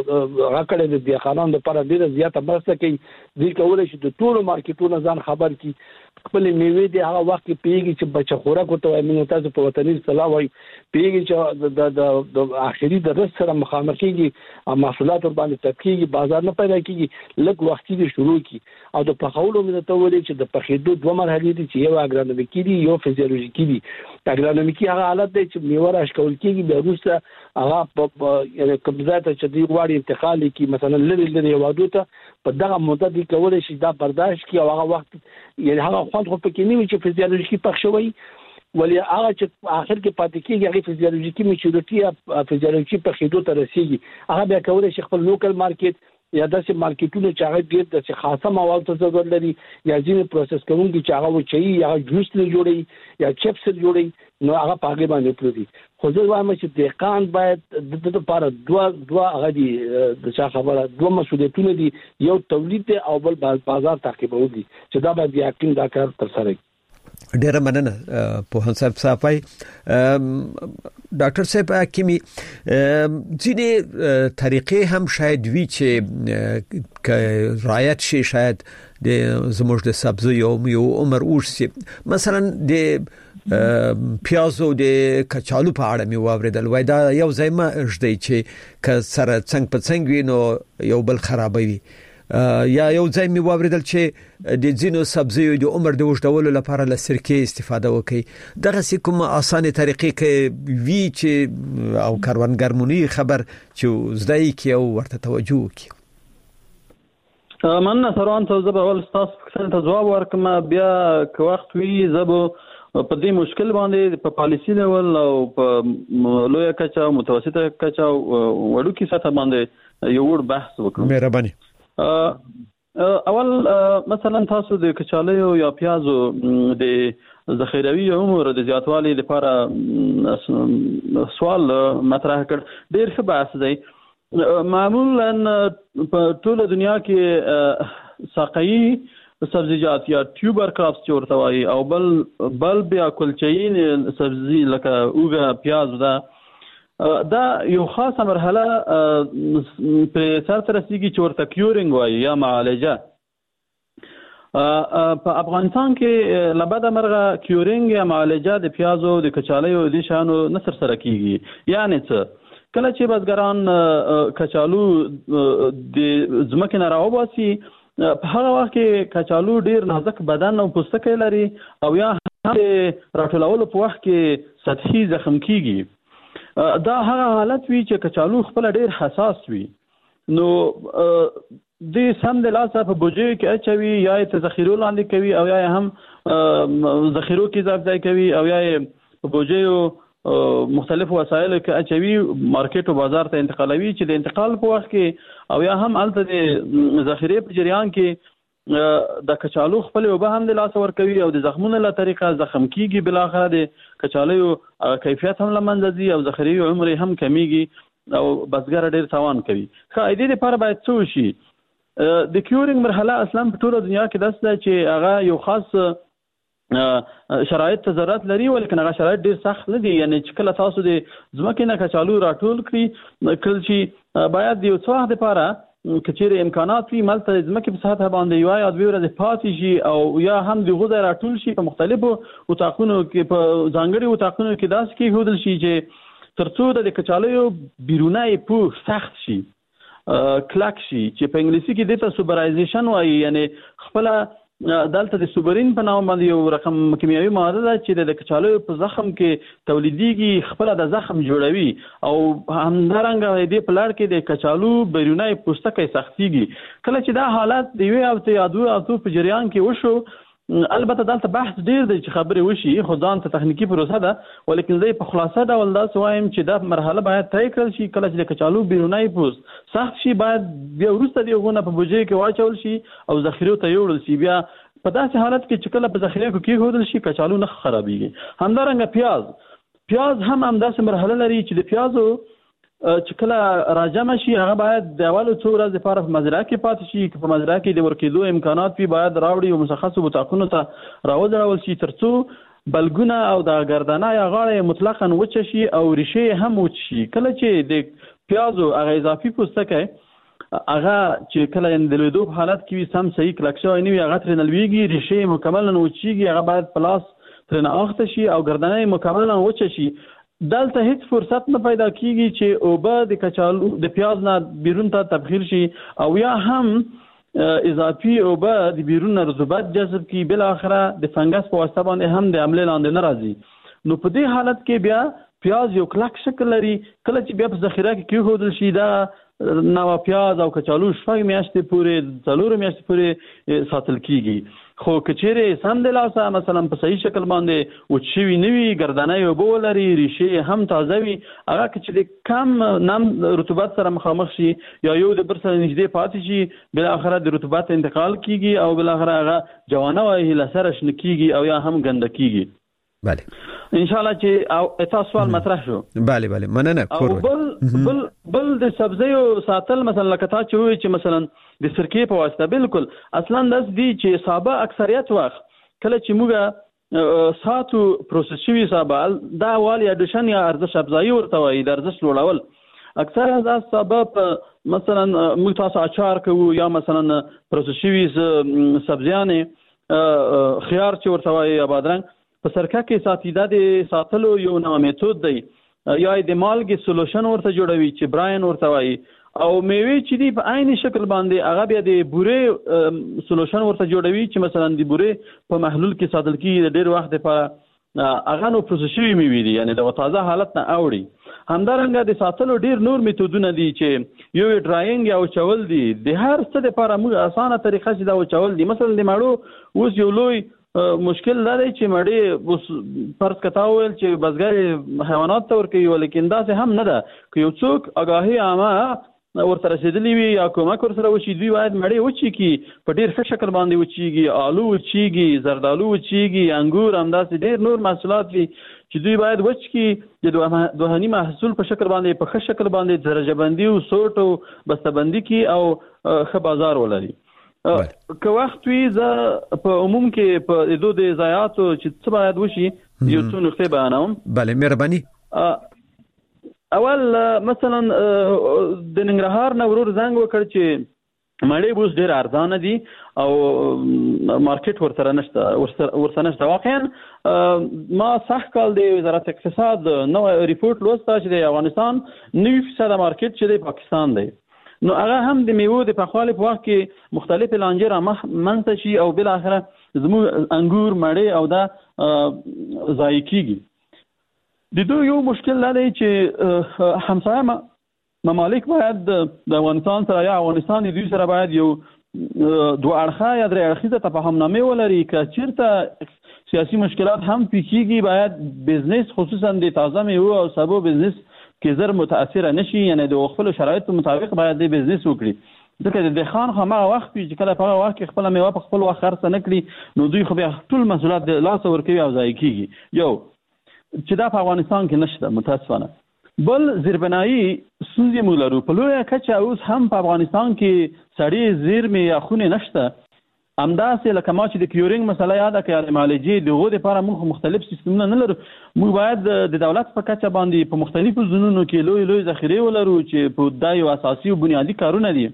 راکړل دي قانون د پر ډیر زیات مرسته کوي د کولای شي د ټولو مارکیټونو ځان خبر کی خپل میوه دی هغه وخت کې پیږي چې بچ خوراک ته وايي تاسو په وطني صلاح وایي پیږي چې د اخري د رس سره مخامخ کیږي محصولات ور باندې تکیږي بازار نه پیدا کیږي لږ وخت کې شروع کی او د پخولو مې ته ولې چې د پخېدو دوه مرحلې دي چې یو اګرانومیکي دي یو فزیولوژیکي دي اګرانومیکي هغه حالت دی چې میوه راښکول کیږي د روسه هغه یعنی قبضات چې دی غواړي انتقال کی مثلا لری وادو ته په دغه مدت کې کولای شي دا برداشت کی او هغه وخت یعنی هغه خوند خو پکې نه وي چې فزیولوژیکي پخ شوی ولی هغه چې اخر کې پاتې کېږي هغه فزیولوژیکي میچورټي یا فزیولوژیکي پخېدو ته رسیږي هغه بیا کولای شي خپل لوکل مارکیټ یا داسې مارکیټونه چې هغه ډېر د خاصه مواد ته ضرورت لري یا ځینې پروسس کوونکي چې هغه وچي یا جوس نه جوړي یا چپس جوړي نو هغه په هغه باندې پروتي خو زه وایم چې دهقان باید د لپاره دوه هغه دي د څه خبره دوه مسؤلیتونه دي یو تولید او بل بازار تعقیبول دي چې دا باید یقین دا کار تر سره ډیره مننه په هنصاب صافای ډاکټر صاحب حکیمی ځینې طریقې هم شاید وی چې رعایت شي شاید د زموږ د سبزی یو عمر اوسي مثلا د پیازو د کچالو په اړه می واوریدل وای دا یو ځای ما اجدي چې ک سره څنګه په څنګه وینو یو بل خرابوي یا یو ځای می واوریدل چې د ځینو سبزیو د عمر د وښډولو لپاره له سرکې استفاده وکړي دغه کوم اسانه طریقې کې وی چې او کاروانګرمونی خبر چې زدای کی او ورته توجه وکړي مننه سروان ته. زه به اول ستاسو پوښتنې ته ځواب ورکړم، بیا که وخت وي زه به په دې مشکل باندې په پالیسي لیول او په لویه کچه او متوسطه کچه او وړوکې سطح باندې یو وړ بحث وکړم. مهرباني. اول مثلا تاسو د کچالیو یا پیازو د ذخیروي عمر د زیاتوالي لپاره سوال مطرح کړ. ډېر ښه بحث دی. معمولا په ټوله دنیا کې ساقه‌يي سبزیجات یا ټیوبر کراپس چې ورته وایي او بل بیا کلچه‌يي سبزي لکه اوږه پیاز دا یو خاصه مرحله په سر ته رسیږي چې ورته کیورینګ وایي یا معالجه. په افغانستان کې لبده مرغه کیورینګ یا معالجه د پیازو د کچالیو د شانو نصر سره کیږي. یعنی څه؟ کله چې بزګران کچالو د ځمکې نه راوباسي په هغه وخت کې کچالو ډیر نازک بدن او پوستکی لري او یا هم راټولولو په وخت کې سطحي زخم کیږي. دا هغه حالت وي چې کچالو خپل ډیر حساس وي. نو د سم د لاسه په بوجي کې اچوي یا ته ذخیرو لاندې کوي او یا هم ذخیرو کې ځای کوي او یا په بوجيو مختلف وسایل کې اچوي مارکیټ او بازار ته انتقالوي چې د انتقال په وخت کې او یا هم الته د ذخیرې په جریان کې د کچالو خپل وبه هم د لاس ور کوي او د زخمونو له طریقه زخم کیږي. بل اخر د کچالیو کیفیت هم لمنځه ځي او ذخیرې عمر هم کمیږي او بزګر ډیر تاوان کوي. خا دې لپاره باید څه وشي؟ د کیورینګ مرحله اصلا په ټوله دنیا کې داسې ده چې هغه یو خاص شرایط ته ضرورت لري، ولیکن هغه شرایط ډیر سخت نه دي. یعنی چې کله تاسو د ځمکې نه کچالو راټول کړئ کله چې باید یو څه وخت لپاره که چیرې امکانات وي ملته د ځمکې په سطح باندې یوه یا دوې ورځې پاتې شي او یا هم د غوځه راټول شي په مختلفو اتاقونو کې، په ځانګړي اتاقونو کې داسې کېښودل شي چې تر څو د کچالیو بیرونی پوښ سخت شي، کلک شي، چې په انګلیسي کې دې ته سوبرایزیشن وایي. یعنی خپله دلته د سوبرین په نام باندې یو رقم کیمیاوي ماده ده چې د کچالیو په زخم کې تولیدېږي، خپله د زخم جوړوي او همدارنګه دې په لړ کې د کچالو بیرونی پوستکی سختېږي. کله چې دا حالت د یوې هفتې یا دوه هفتو په جریان کې وشو، البته دلته بحث ډیر دی چې خبرې وشي، خو ځان ته تخنیکي پروسه ده، ولیکن زه په خلاصه ډول داسې وایم چې دا مرحله باید طی کړل شي. کله چې د کچالو بیرونی پوست سخت شي باید بیا وروسته د هغونه په بوجۍ کې واچول شي او ذخیرو ته یوړل شي. بیا په داسې حالت کې چې کله په ذخیره کې کېښودل شي کچالو نه خرابېږي. همدارنګه پیاز هم همداسې مرحله لري چې د پیازو چې کله راجمع شي هغه باید د اولو څو ورځې لپاره په مزرعه کې پاتې شي. که په مزرعه کې د ورکېدو امکانات وي باید راوړي او مشخصو اتاقونو ته راوځړول شي تر څو بلګونه او د ګردنه یا غاړه مطلقاً وچه شي او ریښې هم وچ شي. کله چې د پیازو هغه اضافي پوستکی هغه چې کله د لیدو په حالت کې وي سم صحیح کلک شوی نه وي، هغه ترې لویږي، ریښې مکملا وچېږي، هغه باید په لاس ترې اخته شي او ګردنه مکملا وچه شي. دلته هیڅ فرصت نه پیدا کیږي چې اوبه د کچالو د پیاز نه بیرون ته تبخیر شي او یا هم اضافي اوبه د بیرون نه رطوبت جذب کړي، بل اخره د فنګس په واسطه باندې هم د حملې لاندې نه راځي. نو په دې حالت کې بیا پیاز یو کلک شکل لري. کله چې بیا په ذخیره کې کېښودل شي دا نوه پیاز او کچالو 6 میاشتې پورې 4 میاشتې پورې ساتل کیږي. خو که چیرې سم د لاسه مثلا په صحیح شکل باندې وچ شوي نه وي، ګردنۍ اوبه ولري، ریښې هم تازه وي، هغه که چې د کم نم رطوبت سره مخامخ شي یا یو د بل سره نږدې پاتې شي، بالاخره د رطوبت انتقال کیږي او بالاخره هغه جوانه وایي له سره شنه کیږي او یا هم ګنده کیږي. بله ان شاء الله چې او تاسو سوال مطرح شو. بله مننه. او بل د سبزیو ساتل مثلا لکه تا چې وایي چې مثلا د سرکې په واسطه بالکل اصلا داس دي چې صابه اکثریت وخت کله چې موږ ساتو پروسس شوي صابه دا والی اډیشن یا ارزش افزایی ورته وایي، د ارزش لوړول. اکثره دا صابه په مثلا موږ تاسو اچار کوو یا مثلا پروسس شوي سبزیانې خيار چې ورته وایي یا بادرنګ په سرکه کې ساتي. دا د ساتلو یو نوع میتود دی، یا د مالګې سولوشن ورته جوړوي چې براین ورته وایي، او میوې چې دی په عین شکل باندې هغه بیا د بورې سولوشن ورته جوړوي چې مثلا د بورې په محلول کې ساتل کېږي د ډېر وخت لپاره هغه نو پروسس شوی میوي دي یعنی د تازه حالت نه اوړي. همدارنګه د ساتلو ډیر نور میتودونه دي چې یو ډراینګ یا چول دي د هر څه لپاره موږ اسانه طریقه چې دا چول دي. مثلا د ماړو اوس یو لوی مشکل لري چې مړی فرض کتاول چې بزګر حیوانات تور کوي ولیکن دا څه هم نه ده که یو څوک آگاهی عامه ورته رسیدلی وي یا کومک ورسره وشي دوی باید مړی وچی کی په ډیر ښه شکل باندې وچیږي، آلو وچیږي، زردالو وچیږي، انګور همداسې ډیر نور محصولات دي چې دوی باید وچ کی د دوهنی محصول په شکل باندې په ښه شکل باندې درجه بندي او سورت او بسته‌بندي کی او ښه بازار ولري. که وخت وي زه په عموم کې په دو د ضایعاتو چې څه باید وشي یو څو نقطې بیانوم. بله مهرباني. اول مثلا د ننګرهار نه ورور زنګ وکړ چې مړی اوس ډېر ارزانه دي او مارکیټ ورسره نشته. واقعا ما سخت کال د وزارت اقتصاد نو ریپورت لوسته چې د افغانستان 9% مارکیټ چې د پاکستان دی. نو هغه هم د میوو د پخوالي په وخت کې مختلف لانجې منځته شي او بل اخره زموږ انګور مړی او دا ضایع کیږي. د دوی یو مشکل لري چې همسایه ممالک باید د افغانستان سره یا افغانستان دوی سره باید یو دوه اړخه یا درې اړخیزه تفاهمنامه ولري که چیرته سیاسي مشکلات هم پیښیږي باید بزنس خصوصا د تازه میوو او سبو بزنس کې زر متاثر نشي یعنی د خپل شرایطو مطابق باید د بزنس وکړي. ځکه د خان خامه وخت چې کله په وخت کې خپل میوه په خپل وخت خرڅ نه کړي نو دوی خو بیا ټول مسؤلیت د لاس ورکوي او ضایع کیږي. یو چې دا په افغانستان کې نشته متاسفانه. بل زیربنایي ستونزې موږ لرو په لویه کچه اوس هم په افغانستان کې سړې زیرمې یا خونې نشته. همداسې لکه ما چې د کیورینګ مسله یاده کړه د معالجې د هغو دپاره موږ مختلف سیستمونه نه لرو. موږ باید د دولت په کچه باندې په مختلفو زونونو کې لوی ذخیرې ولرو چې په دا یو اساسي او بنیادي کارونه دي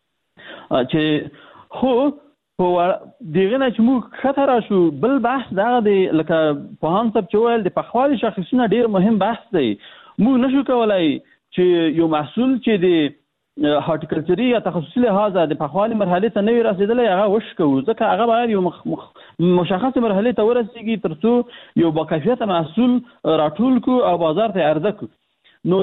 چې خو په دغه نه چې موږ ښکته راشو. بل بحث دغه دی لکه پوهان صاحب چې ویل د پخوالي شاخصونه ډېر مهم بحث دی. موږ نشو کولی چې یو محصول چې د هارټیکلچري یا تخصصي لحاظه د پخوالي مرحلې ته نه وي رسېدلی هغه وشکو ځکه هغه باید یو مشخص مرحلې ته ورسېږي تر څو یو باکیفیته محصول راټول کړو او بازار ته عرضه کړو. نو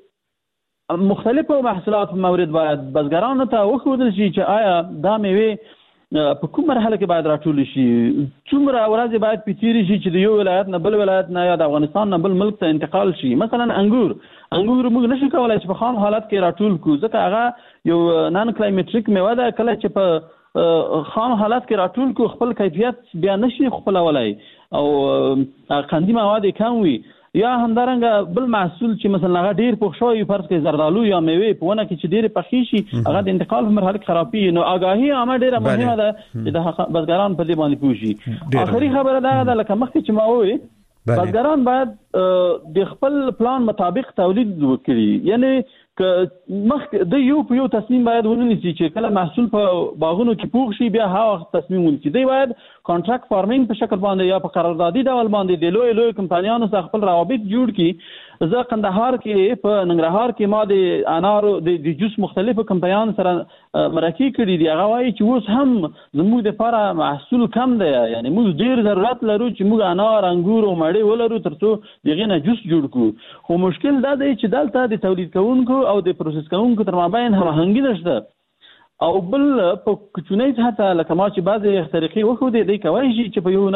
د مختلفو محصولاتو مورد باید بزګرانو ته وښودل شي چې آیا دا میوې په کوم مرحله کې باید راټول شي، څومره ورځې باید په تیری شي چې د یو ولایت نه بل ولایت نه یا د افغانستان نه بل ملک ته انتقال شي. مثلا انګور موږ نشو کولای چې په خام حالت کې راټول کړو ځکه هغه یو نان کلایمټریک میوه ده. کله چې په خام حالت کې راټول کړو خپل کیفیت بیا نشي خپلولای او قندي مواد کم وي. یا همدارنګه بل محصول چې مثلا هغه ډیر پوښ شوی فرض کې زردالو یا میوه په ونه کې چې ډیر پخې شي هغه د انتقال په مرحله کې خرابي. نو آگاهی عامه ډیره مهمه ده چې د بزګران په دې باندې پوه شي. آخري خبره دا ده لکه مخکې چې ما وویل بزګران باید د خپل پلان مطابق تولید وکړي. یعنی که د یو تصمیم باید ونیسي چې کله محصول په باغونو کې پوښ شي بیا هغه وخت تصمیم ونیسي. دی باید کانټراکټ فارمینګ په شکل باندې یا په قراردادي ډول باندې د لوی کمپنیانو سره خپل روابط جوړ کړي. زه قندهار کې په ننګرهار کې ما د انارو د جوس مختلفو کمپنیانو سره مرکه کړي دي. هغه وایي چې اوس هم زموږ لپاره محصول کم دی یعنی موږ ډیر ضرورت لرو چې موږ انار انګور او مړې ولرو ترڅو دغه نه جوس جوړ کړو. خو مشکل دا دی چې دلته د تولید کوونکو او د پروسس کوونکو تر مابین هماهنګي نشته. او بل په کوچنۍ سطح لکه ما چې بعضې طریقې وښودې دی کولی شي چې په یو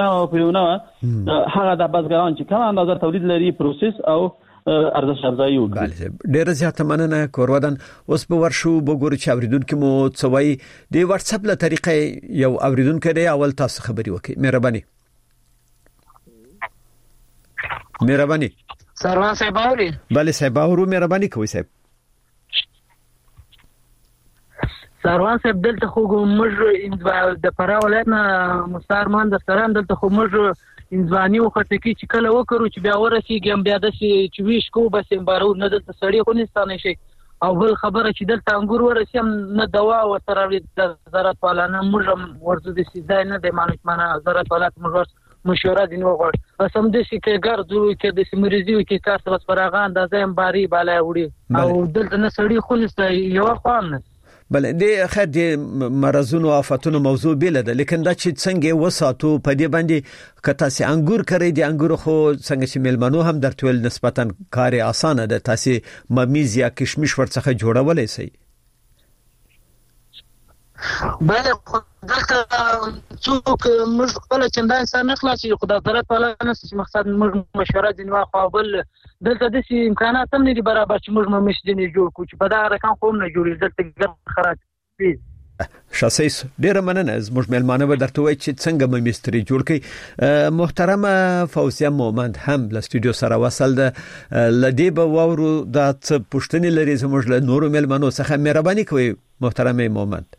نه هغه د بزګران چې کومه اندازه تولید لري پروسس او ارزش افزایی وکړي. ډېره زیاته مننه کورودن. اوس به ورشو بګورو چې اوریدونکو مو څه وایي. د واتس اپ له طریقې یو اوریدونکی دی اول تاسو خبري وکړئ. مهرباني سروان صاحب اوري؟ بله صاحب اورو. مهرباني کوئ صاحب. سروان صاحب دلته خو موږ د فراه ولایت نه مستعارمان در سره دلته خو موږ انځواني وخته چې کله وکړو چې بیا ورسېږم بیا داسې چې ویش کو بس بارو نه دلته سړی خو نستانه شي. او بل خبره چې دلته انګور ورسېم نه دوا ورسره د زراعت پالانه موږ ورته د سیځای نه د معنی زراعت پالات موږ مشوره دي نو غواړي بس هم داسې کې ګردو کې د سمریزي کې کار څه بس فراغان د ځم باري بالا وړي او دلته نه سړی خو نسته یو خوان نه. بل د خیر د مرزونو او آفاتونو موضوع بیل ده، لیکن دا چې څنګه وساتو په دې باندې کته سي انګور کوي د انګور خو څنګه چې ملمنو هم درتول نسبتا کار اسانه ده، تاسو ممیز یا کشمش ورڅخه جوړولای شئ. بله دلته څوک موږ خپل چندان سره نه خلاصي، خدای تعالی تعالی نه چې مقصد موږ مشوره دي نو خو بل دلته د سي امکانات هم نه دي برابر چې موږ مشدني جوړ کو چې په دا رقم خو نه جوړي دلته خراب دي. شاسیس ډیر مننه زموږ ملمانه به درته وایي چې څنګه مستری جوړ کړي. محترمه فوزیه مومند هم له استودیو سره وصل ده، لدی به وورو د پښتني لري زموږ له نورو ملمانو څخه مهرباني کوي. محترمه مومند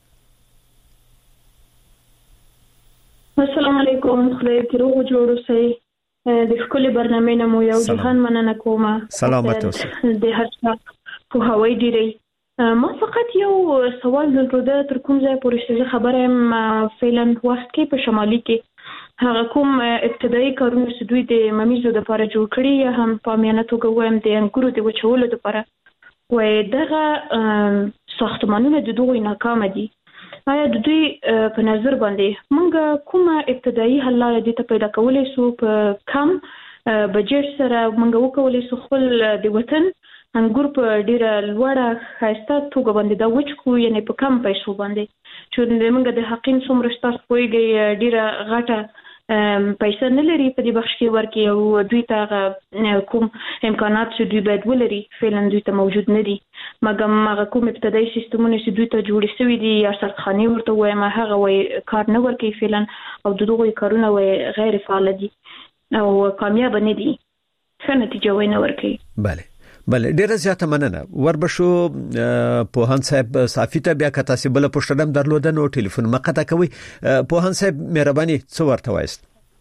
السلام علیکم، خدای دې روغ جوړ اوسئ. د خپل برنامه نمو یو جهان مننه کوم. سلامت اوسئ. د هر څه په هوای ډیری ما فقط یو سوال درلوده تر کوم ځای پورې چې خبره ام فعلا وخت کې په شمالي کې هغه کوم ابتدایي کارونه چې دوی د ممیزو د لپاره جوړ کړي یا هم په میانه توګه وایم د انګورو د وچولو لپاره وای دغه ساختمانونه د دوی ناکام دي. آیا د دوی په نظر باندې موږ کومه ابتدایي حل لاره دي ته پیدا کولای سو په کم بجټ سره موږ وکولای سو خپل د وطن انګور په ډیره لوړه خاصه توګه باندې دا وچ کو یعنی په کم پیسو باندې چې موږ د حقین څومره ستاسو کویږي ډیره غټه پیسې نه لري په دې بخش کې ورکې او دوی ته کوم امکانات چې دوی باید ولري فعلا دوی ته موجود نه دي، مګر هغه کوم ابتدایي سیستمونه چې دوی ته جوړ شوي دي یا سرخانه ورته وایم هغه وای کار نه ورکوي فعلا او دغه کارونه وای غیر فعال دي او کامیاب نه دي، ښه نتیجه وای نه ورکوي. بله ډیره زیاته مننه. وربشو پوهان صاحب صافی ته بیا که تاسو بل پښتنم درلوده نو ټلیفون مقطع کوي. پوهان صاحب مهرباني څه ورته وایست؟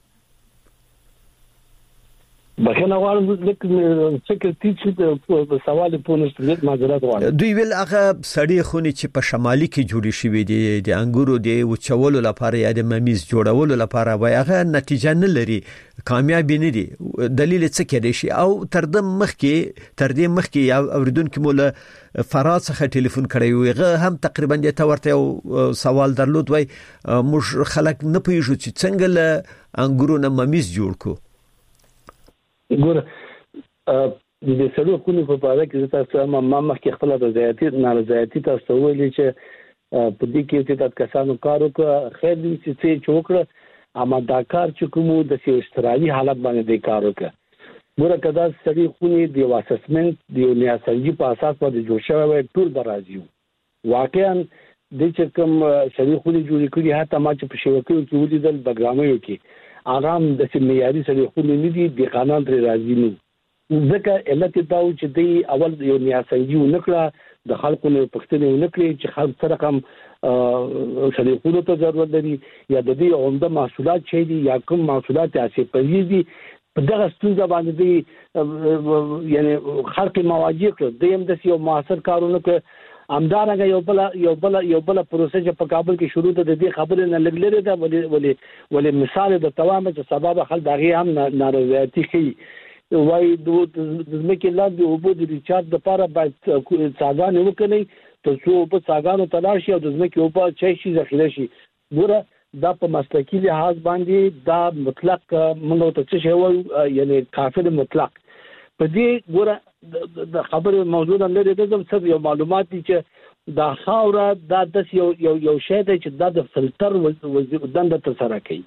بخنه غواړم د سکرټری چې په سوال په نشټلیت معذرت غواړم. دوی ویل هغه سړی خونی چې په شمالي کې جوړی شوی دی د انګورو دی وچولو لپاره یا د ممیز جوړولو لپاره وای هغه نتیجه نه لري، کامیاب نه دي. دلیل څه کېدی شي؟ او تر دې مخکې یا اوریدونکو مولا فرات څخه ټلیفون کړی وي هغه هم تقریبا د تورته یو سوال درلود، وای موږ خلک نه پېژو چې څنګه له انګورو نه ممیز جوړ کو. ګوره د سړو خونې په اړه کې تاسو ما مخکې خپل نارضایتي تاسو ویلي چې په دې کې چې کسانو کار وکړ خیر دې چې وکړه اما دا کار چې کوم د استرالي حالت باندې د کار وکړ. ګوره کدا سړي خونې د اسسمنت د نیاسنجي په اساس باندې جوړ شوی ټول برازي واقعا د چې کوم سړي خونې جوړ کړي هته ما چې په شوکو کې ولیدل بګرامو کې آرام د سیمياري سره خو نه دي د قانون پر راځي نو ځکه علت دا و چې دی اول یو نیاسنجي ونکړه د خلکو نه پښتنه ونکړي چې خلک سره کم سره خو ته ضرورت لري یا د دې عمده محصولات چې دي یا کوم محصولات اسې پېږي دي په دغه ستونزه باندې دی یعنی خلک مواجه کړ دیم د یو معاصر کارونه کې امدارنګ یو بل پروسه په کابل کې شروع ده د دې خبرې نه لګلره ده ولې مثال د توامه چې سبب خل دغه هم نارضایتي کوي وای د زمکه لاندې او د ریچارډ لپاره باید څاګان وکړي ته څو په څاګانو تلاشي او د زمکه او په چي شي ذخیره شي. ګوره دا په مسلکی لحاظ باندې دا مطلق موږ ته څه شی یعنی کافر مطلق په دې ګوره د خبره موضوع نه لري د څه یو معلومات دي چې دا خاوره دا د یو شی دی چې دا د فلټر دنده تر سره کوي.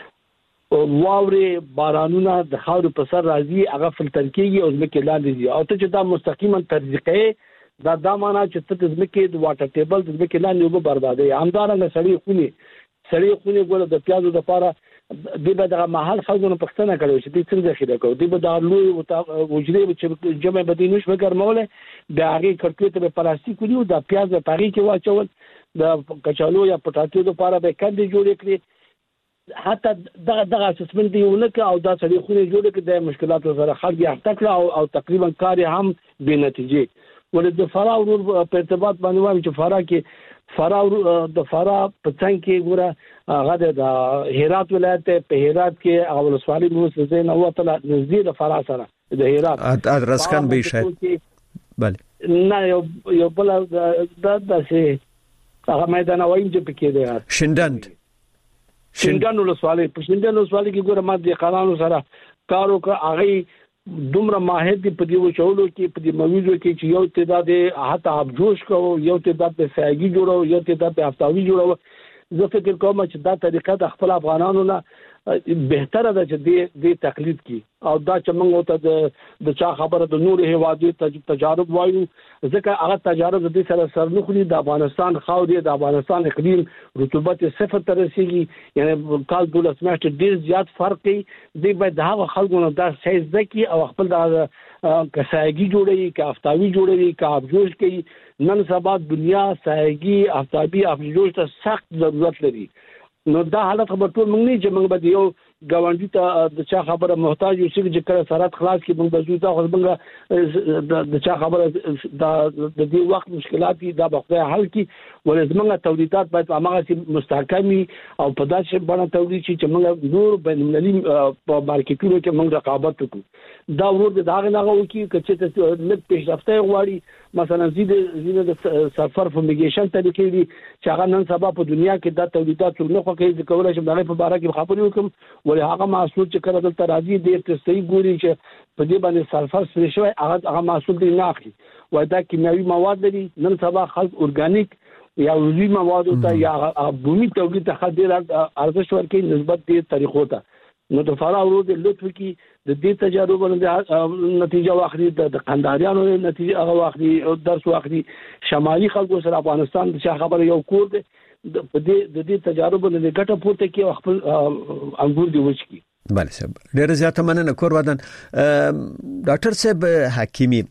واوري بارانونه د خاورې په سر راځي هغه فلټر کیږي او ځمکې لاندې دي او ته چې دا مستقیما ترځقې دا معنا چې ته ځمکې د واټر ټیبل د ځمکې لاندې وب بربادي همدارنګه سړی خوني ګوره د پیازو لپاره دی به د محل خلکو په پښتنه کړو چې دې څنګه خېده کو دی به د لوی وجري چې جمع بدینوش وګرموله د هغه کړکې ته پلاستیک ونیو د پیاز په هغه کې واچول د کچالو یا پټاټو لپاره به کندې جوړې کړې حتی دغه اسسمنت دیونه کې او دا سړي خو نه جوړ کې د مشکلاتو سره خلک یې احتکړه او تقریبا کار هم بې نتیجې ولې د فرا په ارتباط باندې وایم چې فرا کې د فرا په څنګه کې ګوره هغه د هرات ولایت په هرات کې اول سوالي موسسه نه وته نږدې د فرا سره د هرات ادرسکان به شاید بله نه یو بل د سه هغه میدان وایم چې پکې دی شندن ولسوالۍ په شندن ولسوالۍ کې ګوره ما د قانون سره کار وکړ هغه دومره ماهر دي په دې وچولو کې په دې موضوع کې چې یو تعداد حتی ابجوش کو یو تعداد په سایګي جوړو یو تعداد په هفتاوي جوړو زه فکر کوم چې دا طریقه د خپل افغانانو نه بهتره ده چې دې تقلید کی او دا چې موږ ته د چا خبره د نور هوادي تجارب وایو ځکه هغه تجارب د دې سره نخلي د افغانستان خاورې د افغانستان اقلیم رطوبت 0 ته رسیږي یعنی کال 12 میاشتې ډیر زیات فرق کوي دی باید هغه خلکو نه دا سایز دکی او خپل د کسایګي جوړي کا افتاوی جوړي کا ابجوش کوي نن سبا دنیا سایګي افتابي ابجوش ته سخت ضرورت لري نو دا حالت خبر ټول موږ نه چې موږ به یو ګاونډي ته د چا خبره محتاج یو چې کله سرحد خلاص کی موږ به زو دا خو موږ د چا خبره د دې وخت مشکلات دا به خدای حل کی ولې موږ تولیدات باید هغه مستحکمي او په داسې باندې تولید چې موږ نور بین المللي په مارکیټونو کې موږ رقابت وکړو دا ورور د هغه نه وکی چې لږ پیشرفته غواړي مثلا زیاده د سفر فومیګیشن طریقې دي چې هغه نن سبا په دنیا کې د تولیدات څخه نه کوي چې کولای شي دغه په اړه کې خبرې وکم ولې هغه محصول چې کله دلته راځي د تستۍ ګوري چې په دې باندې سلفر سره شوی هغه محصول دی نه اخلي وای دا کیمیاوي مواد دي نن سبا خلک اورګانیک یا عضوي مواد ته یا بومي تولید ته خدای ارزښت ورکړي نسبت دې طریقو ته نو د فرا ورو د لطف کی د دې تجارب باندې نتیجه واخلي د قندهاریانو نتیجه هغه واخلي او درس واخلي شمالي خلکو سره افغانستان د خبره یو کور دی په دې تجارب باندې ګټه پورته کی خپل انګور دی وچ کی بله صاحب ډیر زیاته مننه کور ودان ډاکټر صاحب حکیمی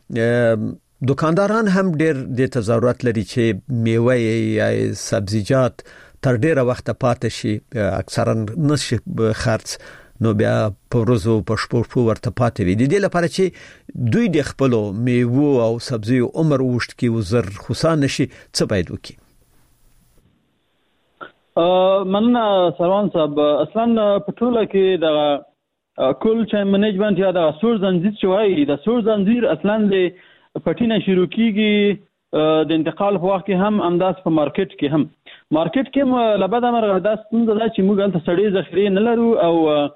دکانداران هم ډیر د تضررات لري چې میوه یا سبزیجات تر ډیره وخت پاتې شي اکثرا نشي خرڅ نو بیا په ورځو په شپو ورته پاتې وي د دې لپاره چې دوی د خپل میوه او سبزیو عمر وشت کی وزر خصان نشي څه باید وکړي مننه سروان صاحب اصلا په ټوله کې د کول چین منیجمنت یا د سور زنجیر شوی د سور زنجیر اصلا د پټینه شروع کیږي د انتقال په وخت کې هم امداس په مارکیټ کې هم مارکیټ کې لبد امر غداس څنګه دا چې موږ ته سړې ذخیره نه لرو او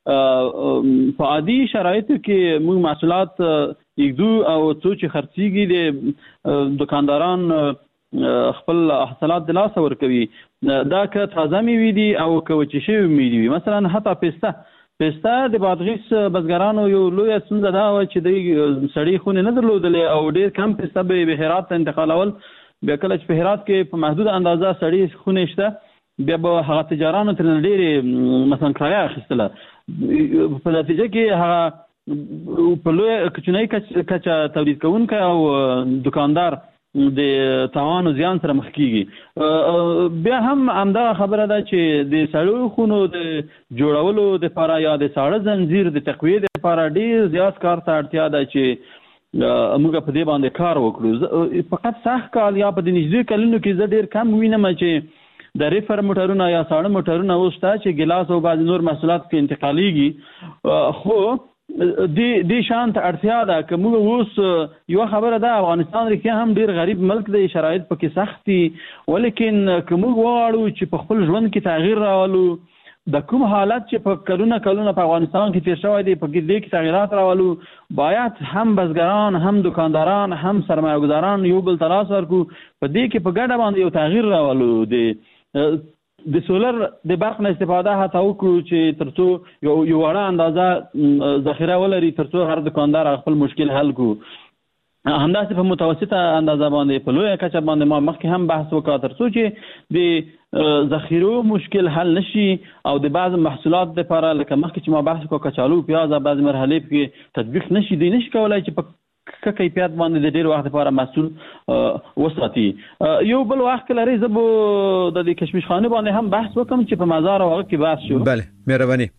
په عادي شرایطو کې موږ محصولات یګدو او څو چې خرڅيږي د دکانداران خپل حاصلات د لاس ورکوي دا که تازه میوي دي او که وچې شوي میوي دي مثلا حتی پسته د بادغیس بزګرانو یو لوی ستونزه دا و چې د سړی خونه نه درلودلې او ډیر کم پسته به هرات ته انتقالول بیا کله چې په هرات کې په محدود اندازه سړی خونه شته بیا به هغه تجارانو تر ډېرې مثلا کرایه اخیستله په نتیجه کې هغه په لوی کوچنۍ کچه تولید کوونکی او دکاندار د تاوان او زیان سره مخ کیږي بیا هم همدا خبره ده چې د سړو خونو د جوړولو د لپاره یا د ساړه زنجیر د تقویې لپاره ډیر زیات کار ته اړتیا ده چې موږ په دې باندې کار وکړو فقط سخت کال یا په د نږدې کلونو کې زه ډیر کم وینم چې د ریفر موټرونه یا ساړه موټرونه وسته چې ګلاس او بعض نور محصولات کې انتقالیږي خو دې شان ته اړتیا ده که موږ اوس یو خبره ده افغانستان کې هم ډیر غریب ملک دی شرایط پکې سخت دي ولیکن که موږ وغواړو چې په خپل ژوند کې تغییر راولو د کوم حالت چې په کلونه په افغانستان کې تیر شوی دی په دې کې تغیرات راولو باید هم بزګران هم دکانداران هم سرمایه‌ګزاران یو بل تلاش ورکو په دې کې په ګډه باندې یو تغییر راولو د سولر د برق نه استفاده هڅه وکړو چې ترڅو یو وړه اندازه ذخیره ولري ترڅو هر دکاندار خپل مشکل حل کړو همداسې په متوسطه اندازه باندې په لویه کچه باندې ما مخکې هم بحث وکړ ترڅو چې د ذخیرو مشکل حل نشي او د بعض محصولات لپاره لکه مخکې چې ما بحث وکړ کچالو پیاز بعض مرحله کې تطبیق نشي دی نشي کولای چې په کیفیت باندې د ډیر وخت لپاره محصول وساتي یو بل وخت لري زبو د کشمش خانه باندې هم بحث وکم چې په مزار او کې بحث شو بله مهرباني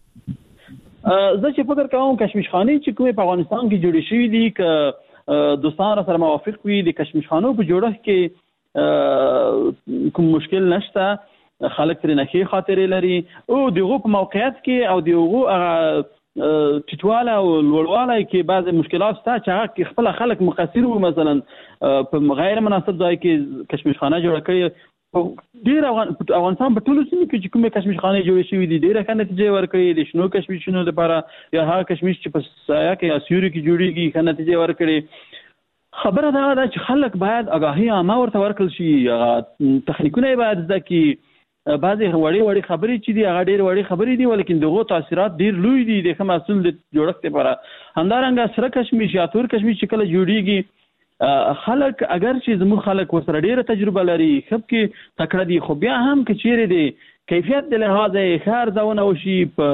زه چې فکر کوم کشمش خانه چې کومه په افغانستان کې جوړې شوې دي ک دوستان سره موافق وي د کشمش خانه په جوړښت کې کوم مشکل نشته خلک ترې نه خاطرې لري او دغه په موقعیت کې او دغه ټیټواله او لوړواله کې بعض مشکلات شته چې هغه خپل خلک مقصر وو، مثلا په غیر مناسب ځای کې کشمشخانه جوړه کړې. ډېر افغانستان په ټولو سیمو کې چې کومې کشمشخانې جوړې شوې دي ډېره ښه نتیجې ورکړې د شنو کشمشونو لپاره، یا هغه کشمش چې په سایه کې یا سیوري کې جوړېږي ښه نتیجې ورکړې. خبره دا ده چې خلک باید آګاهي عامه ورته ورکړل شي، تخنیکونه یې باید زده کړي. بعضې وړې خبرې چې دي هغه ډېرې وړې خبرې دي، ولیکن دغو تاثیرات ډېر لوی دي د ښه محصول د جوړښت لپاره. همدارنګه سره کشمش یا تور کشمش چې کله جوړېږي، خلک اگر چې زموږ خلک ورسره ډېره تجربه لري، ښه کې تکړه دي، خو بیا هم که چیرې د کیفیت د لحاظه ښه ارزونه وشي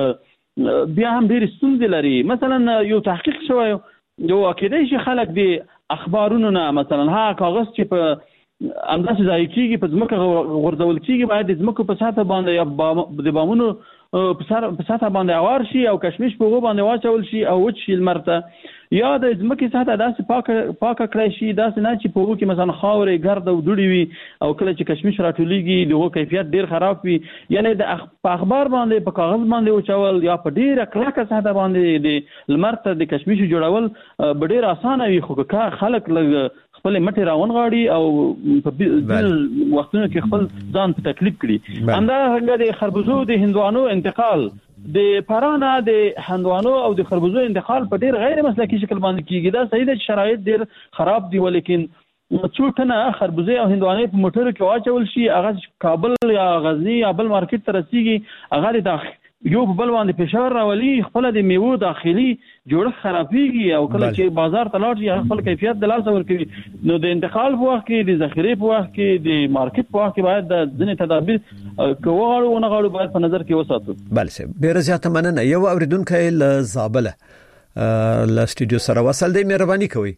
بیا هم ډېرې ستونزې لري. مثلا یو تحقیق شوی یو کېدای شي خلک د اخبارونو نه مثلا هغه کاغذ چې په همداسې ځای کېږي په ځمکه غورځول کېږي باید د ځمکو په سطحه باندې یا د بامونو په سطحه باندې اوار شي او کشمش په هغو باندې واچول شي او وچ شي لمر ته، یا د ځمکې سطحه داسې پاکه کړی شي، داسې نه چې په هغو کې مثلا خاورې ګرد او دوړې وي او کله چې کشمش راټولېږي د هغو کیفیت ډېر خراب وي. یعنې په اخبار باندې په کاغذ باندې وچول یا په ډېره کلکه سطحه باندې د لمر ته د کشمش جوړول به ډېر اسانه وي، خو که خلک لږ خپل مټې راونغاړي او په وختونو کې خپل ځان په تکلیف کړي. همدارنګه د خربوزو د هندوانو انتقال د فرانه د هندوانو او د خربوزو انتقال په ډېر غیر مسلکي شکل باندې کېږي. دا صحیح ده چې شرایط ډېر خراب دي، ولیکن څو ټنه خربوزې او هندوانې په موټرو کې واچول شي، هغه کابل یا غزني یا بل مارکیټ ته رسېږي، هغه د یو په بل باندې فشار راولي، خپل د میوو داخلي جوړښت خرابېږي او کله چې بازار ته لاړ شي خپل کیفیت د لاسه ورکوي. نو د انتقال په وخت کې، د ذخیرې په وخت کې، د مارکیټ په وخت کې باید د ځینې تدابیر که وغواړو ونه غواړو باید په نظر کې وساتو. بله صاحب، ډېره زیاته مننه. یو اورېدونکی له زابله له سټوډیو سره وصل دی، مهرباني کوئ.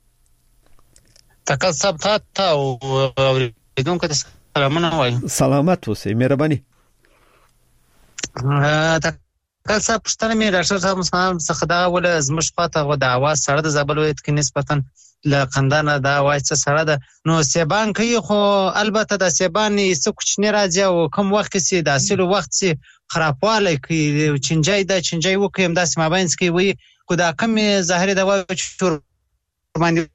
تکل صاحب ته او اورېدونکو ته سلامونه وایم. سلامت اوسئ، مهرباني. تکل صاحب پوښتنه مې ډاکټر صاحب څخه دا وله زموږ خواته د اواز سړه د زابل ولایت کې نسبتا له قندانه د اواز څه سړه ده، نو سیبان کوي، خو البته د سیبان څه کوچنی راځي او کوم وخت کې سي د حاصلو وخت سي خرابوالی کوي، چنجای وکړي همداسې مابینځ کې وي، خو دا کمې ظاهري دوا چې باندې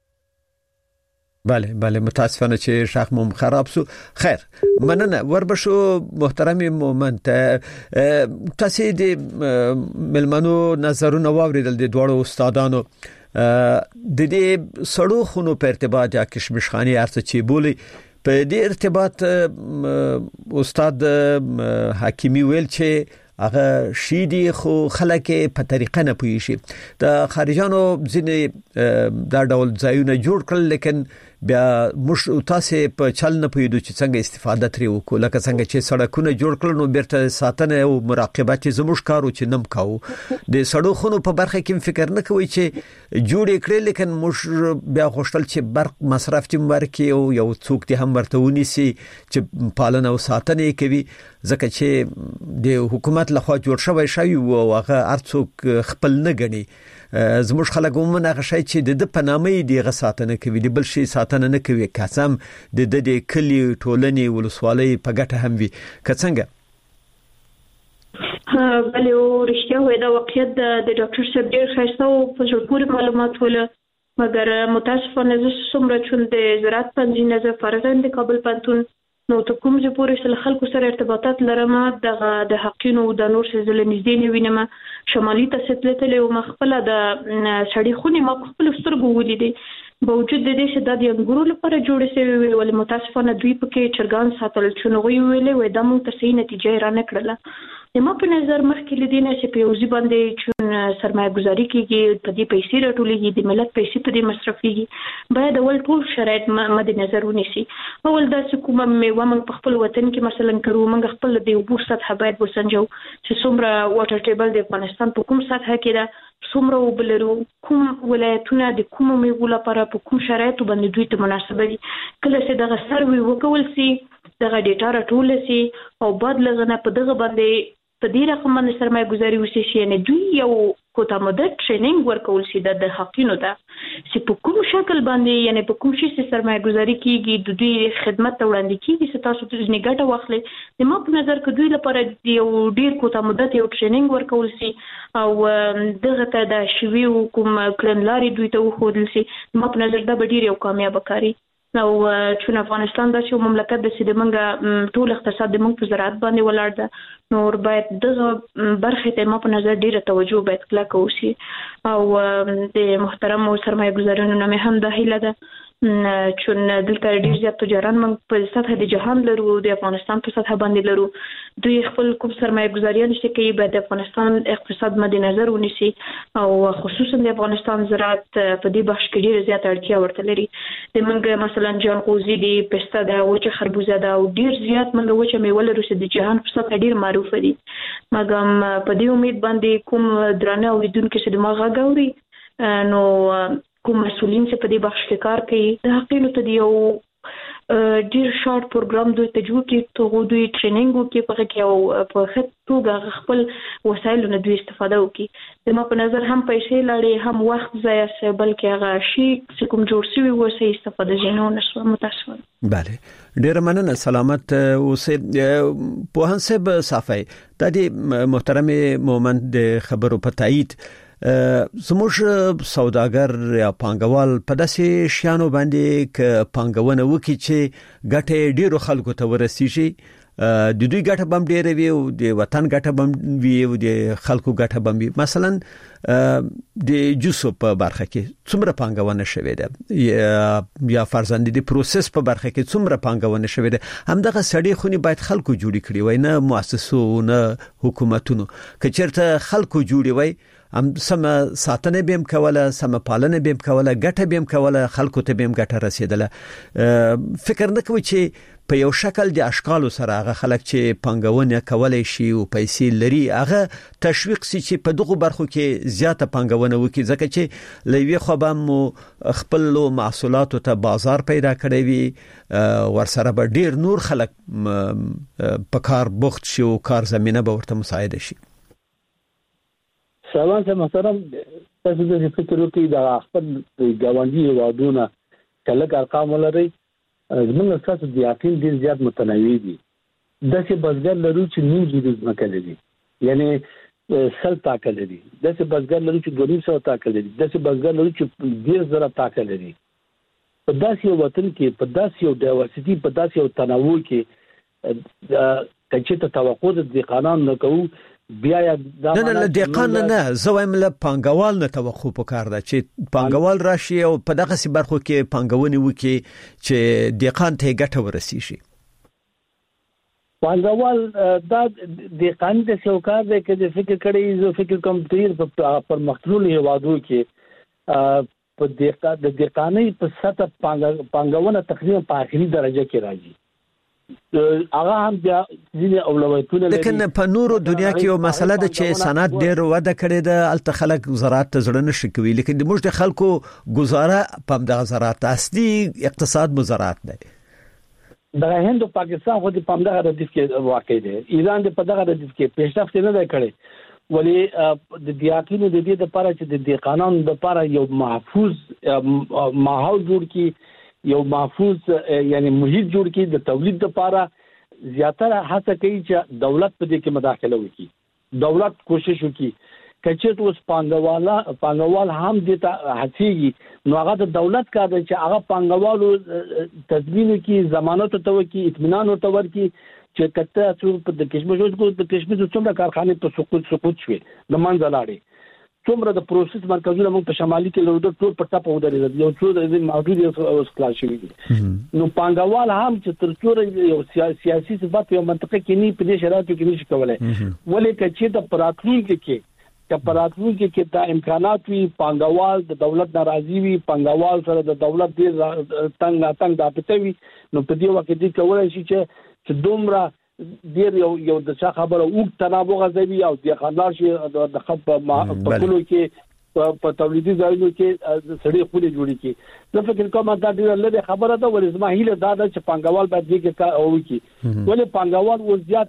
بله متاسفانه چې شاخ مو خراب سو. خیر، مننه. وربشو محترم مومن تاسو د ملمنو نظرونه واوریدل د دوړو استادانو د دې سړو خونو په ارتباط یا کشمشخاني ارڅ چې بولی په دې ارتباط استاد حکیمی ویل چې هغه شیدی خو خلک په طریقه نه پوي شي. د خارجانو ځینې دا ډول ځایونه جوړ کړل، لیکن بیا موږ تاسو په چل نه پویدو چې څنګه استفاده ترې وکړو، لکه څنګه چې سړکونه جوړ کړل نو بیرته ساتنه او مراقبت چې زموږ کارو چې نم کاو. د سړو خونو په برخه کې فکر نه کوي چې جوړ کړي، لیکن موږ بیا غوښتل چې برق مصرف چې ورکي او یو څوک دې هم ورته ونیسي چې پالنه او ساتنه کوي، ځکه چې د حکومت لخوا جوړ شوی او هغه ارڅوک خپل نه غني. زموږ خلک عموما هغه شی چې د پنامې دی غساتنه کوي، د بل شي ساتنه نه کوي، قسم د کلی ټولنې ولسوالۍ په ګټه هم وي. که څنګه بله رښتیا وای دا واقعیت د ډاکټر صاحب ډېر ښایسته او په زړه پورې معلومات ول، مګر متاسفانه زه څومره چې د زراعت پوهنځي نه زه فارغ یم د کابل پوهنتون، نو ته کوم ځای پورې چې له خلکو سره ارتباطات لرم دغه د حقینو د نور څه زه له نږدې نه وینم. شمالي ته تللی وم، خپله د سړي خونې ما په خپلو سترګو ولیدې، باوجود د دې چې دا د انګورو لپاره جوړې شوې وې، ولې متاسفانه دوی پکې چرګان ساتل چې هغوی ویلې وای دا موږ ته صحیح نتیجه یې رانه کړله. ما په نظر مخکې له دې نه چې په یو ځای باندې چون سرمایه ګزاري کېږي، په دې پیسې راټولېږي، د ملت پیسې په دې مصرفېږي، باید اول ټول شرایط مد نظر ونیسي. اول داسې کومه میوه موږ په خپل وطن کې مثلا کرو، موږ خپل د اوبو سطحه باید وسنجو چې څومره واټر ټیبل د افغانستان په کوم سطحه کې ده، څومره اوبه لرو، کوم ولایتونه د کومو میوو لپاره په کوم شرایطو باندې دوی ته مناسبه دي. کله چې دغه سروې وکول سي، دغه ډیټا راټول سي او بعد لغنه په دغه باندې په دې رقم باندې سرمایه ګزاري وشي، یعنی دوی یو کوټه مدت ټریننګ ورکول شي د حقینو ته چې په کوم شکل باندې یعنی په کوم شي سرمایه گذاري کیږي د دوی خدمت ته وړاندې کیږي چې تاسو ته ځنې ګټه واخلي د ما په نظر کې دوی لپاره یو ډیر کوته مدت یو ټریننګ ورکول شي او دغه ته د شوی کوم کړنلاري دوی ته وښودل شي ما په نظر دا به ډیر یو کامیاب کاری نو چې افغانستان د یو مملکت د سیدمنګ ټول اقتصاد د موږ په زراعت باندې ولاړ ده نو باید دغه برخه ته ما په نظر ډیره توجه باید کلک وشي او د محترم سرمایه گذارانو نه هم د هیله ده چون دلته ډیر زیات تجاران موږ په سطح د جهان لرو د افغانستان په سطح باندې لرو دوی خپل کوم سرمایه گذاریان چې کوي باید د افغانستان اقتصاد مد نظر ونیسي او خصوصا د افغانستان زراعت په دې بخش کې ډیر زیات اړتیا ورته لري د موږ مثلا جلغوزي دي پسته ده وچه خربوزه ده او ډیر زیات موږ وچه میوه لرو چې د جهان په سطح ډیر معروف دي مګم په دې امید باندې کوم درانه اوریدونکو چې د ما غاوري نو کوم مسولین چې په دې بخش کې کار کوي د حقیقت ته یو ډیر شارټ پروګرام دوی ته جوړ کړي ته دوی ټریننګ وکړي په کې او په خپل خپل وسایلو نه دوی استفاده وکړي د ما په نظر هم پیسې لري هم وخت ضایع شي بلکې هغه شی چې کوم جوړ شوی وسه استفاده جنو نشو متاسفم بله ډیر مننه سلامت اوسه په هنسب صافي د دې محترم مومن د خبرو په تایید زموږ سوداګر یا پانګوال په داسې شیانو باندې ک پانګونه وکړي چې ګټه ډیرو خلکو ته ورسیږي د دوی ګټه بم ډیره وي او د وطن ګټه بم وي او د خلکو ګټه بم وي مثلا د جوسو په برخه کې څومره پانګونه شوې ده یا فرزند د پروسس په برخه کې څومره پانګونه شوې ده همدغه سړي خونی باید خلکو جوړی کړي وای نه مؤسسو نه حکومتونو کچرته خلکو جوړی وای هم سم ساتنه بیم کوله سم پالنه بیم کوله ګټه بیم کوله خلکو ته بیم ګټه رسیدله فکر نه کوي چې په یو شکل د اشکالو سره هغه خلک چې پانګونه کولای شي او پیسې لري هغه تشویق سي چې په دغه برخو کې زیاته پانګونه وکړي ځکه چې لوي خو به خپل محصولاتو ته بازار پیدا کړی وي ورسره به ډیر نور خلک په کار بوخت شي او کار زمينه به ورته مساعد شي سلام ته محترم تاسو د فکر وکړئ د خپل ګاونډي هیوادونو کله ارقام ولري زموږ تاسو د یقین ډیر زیات متنوع دي داسې بزګر لرو چې نیم جریز مکل دي یعنی سل تاکل دي داسې بزګر لرو چې 200 تاکل دي داسې بزګر لرو چې ډیر زره تاکل دي په داسې وطن کې په داسې یو ډایورسيټي په داسې یو تنوع کې کچې ته توقع د قانون نه کوو بیا نه دقیقاً نه زویم له پانګوال نه توقع وکړه چې پانګوال راشي او په دغه سي برخو کې پانګونې وکړي چې دقیقاً ته ګټه ورسیږي پانګوال دا دقیقاً د سوکار د کې فکر کړي زه فکر کوم تیر پر مختلف هوادو کې په دقیقانه په سطح پانګونه تقریبا په اخري درجه کې راځي هغه هم بیا ځینې اولویتونه لري لیکن په نورو دنیا کې یو مسله ده چې صنعت ډېر وده کړې ده الته خلک زراعت ته زړه نشي کوي لیکن د موږ د خلکو گزاره په دغه زراعت اصلي اقتصاد مزارعت دی د هند او پاکستان خو د پامدغه ردیف کې واقع دي ایران د پدغه ردیف کې پیشرفت نه دی کړی ولی د دیاقینو د دې لپاره چې د قانون لپاره یو محفوظ ماحول جوړ کی یو محفوظ یعنی محیط جوړ کی د تولید لپاره زیاتره هڅه کوي چې دولت په دې کې مداخله وکړي دولت کوشش وکړي کچې اوس پانګوال هم دې ته هڅيږي نو هغه د دولت کار دی چې هغه پانګوالو تضمین وکړي ضمانت ته وکړي اطمینان ورته ورکړي چې کته څو په د کشمش څومره کارخانه په سقوط شوي د منځ لاړې څومره د پروسس مرکزونه موږ په شمالي کې لرو د ټول په ټاپه ودرېدل یو څو د موجود اوس خلاص شوي نو پانګوال هم چې تر څو یو سیاسي ثبات یو منطقه کې نه په دې شرایطو کې نشي کولای ولې چې د پراتلونکو کې دا امکانات وي پانګوال د دولت ناراضي وي پانګوال سره د دولت ډیر تنګ داپته وي نو په دې وخت کې کولای شي چې دومره ډیر یو د څه خبره او تنابو غزوي او د خلار شي د خپ په کلو کې په تولیدي ځایونو کې سړي خولي جوړي کې زه فکر کوم دا ډیر لږه خبره ده ولې زما هیله دا ده چې پانګوال باید دې کې کار وکړي ولې پانګوال و زیاته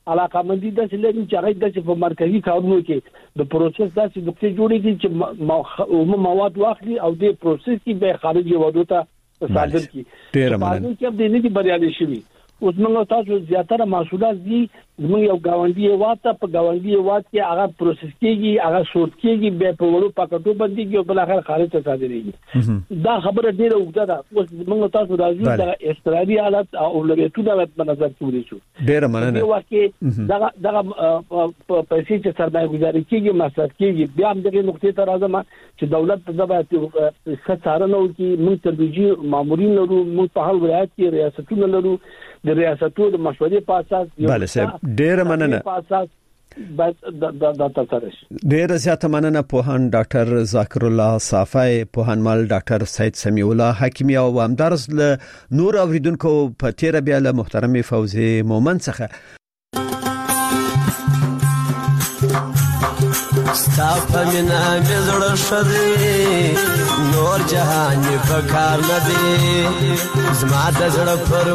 علاقمندي د سلې چې هغه د په مرکزی کارونو کې د پروسس داسې نقطې جوړېږي چې مواد واخلي او د پروسس کې به خارجي ودوته صادر کی ډیر مننه چې د دې بریالي شي اوس موږ تاسو زیاتره محصولات دي موږ یو گاونډي واته په گاونډي واته کې هغه پروسس کیږي هغه سورت کیږي به په وړو پاکټو باندې کې بل اخر خارج ته صادرېږي دا خبره ډیره وګړه ده اوس موږ تاسو راځو د استرالي حالت او لګیتونه په نظر کې ونیسو ډیر مننه یو واکه دا پیسې چې سرمایه گذاري کیږي مصرف کیږي بیا هم دغه نقطې ته راځم چې دولت په ځبه څارنه وکړي موږ تدریجي مامورین لرو موږ په هر ولایت کې ریاستونه لرو د ریاستونو د مشورې په اساس بله صاحب ډیر مننه په اساس د تاسو ډیر زیاته مننه پوهان ډاکټر ذاکر الله صافی پوهانمل ډاکټر سید سمیع الله حکیمی او همدارس له نور اوریدونکو په تیر بیا له محترم فوزي مومن څخه ستاپ مینا مزړه شدي نور جهان په کار نه دي زما د زړه پر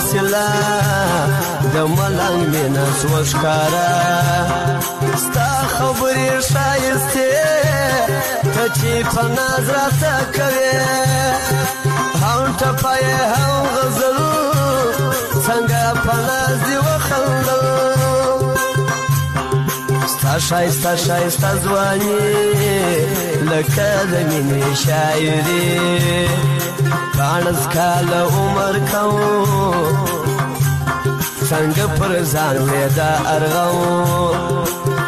وسیله د ملنګ مینا سوشکارا ستا خبرې شایسته ته چې په نظر تا کوي هم ټپای هم غزل څنګه په ناز دی وخندل شایسته ځواني لکه د مینې شاعري کاڼس کاله عمر کوم څنګه پر ځان وېدا ارغوم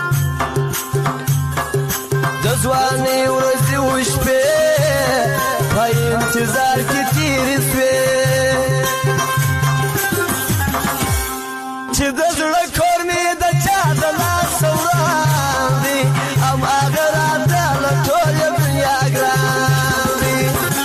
د ځوانۍ ورځې وشپې په انتظار کې تېرې سوې چې د زړه کور مې د چا د لاس وړاندې هم هغه راته له ټولې دنیا ګران دي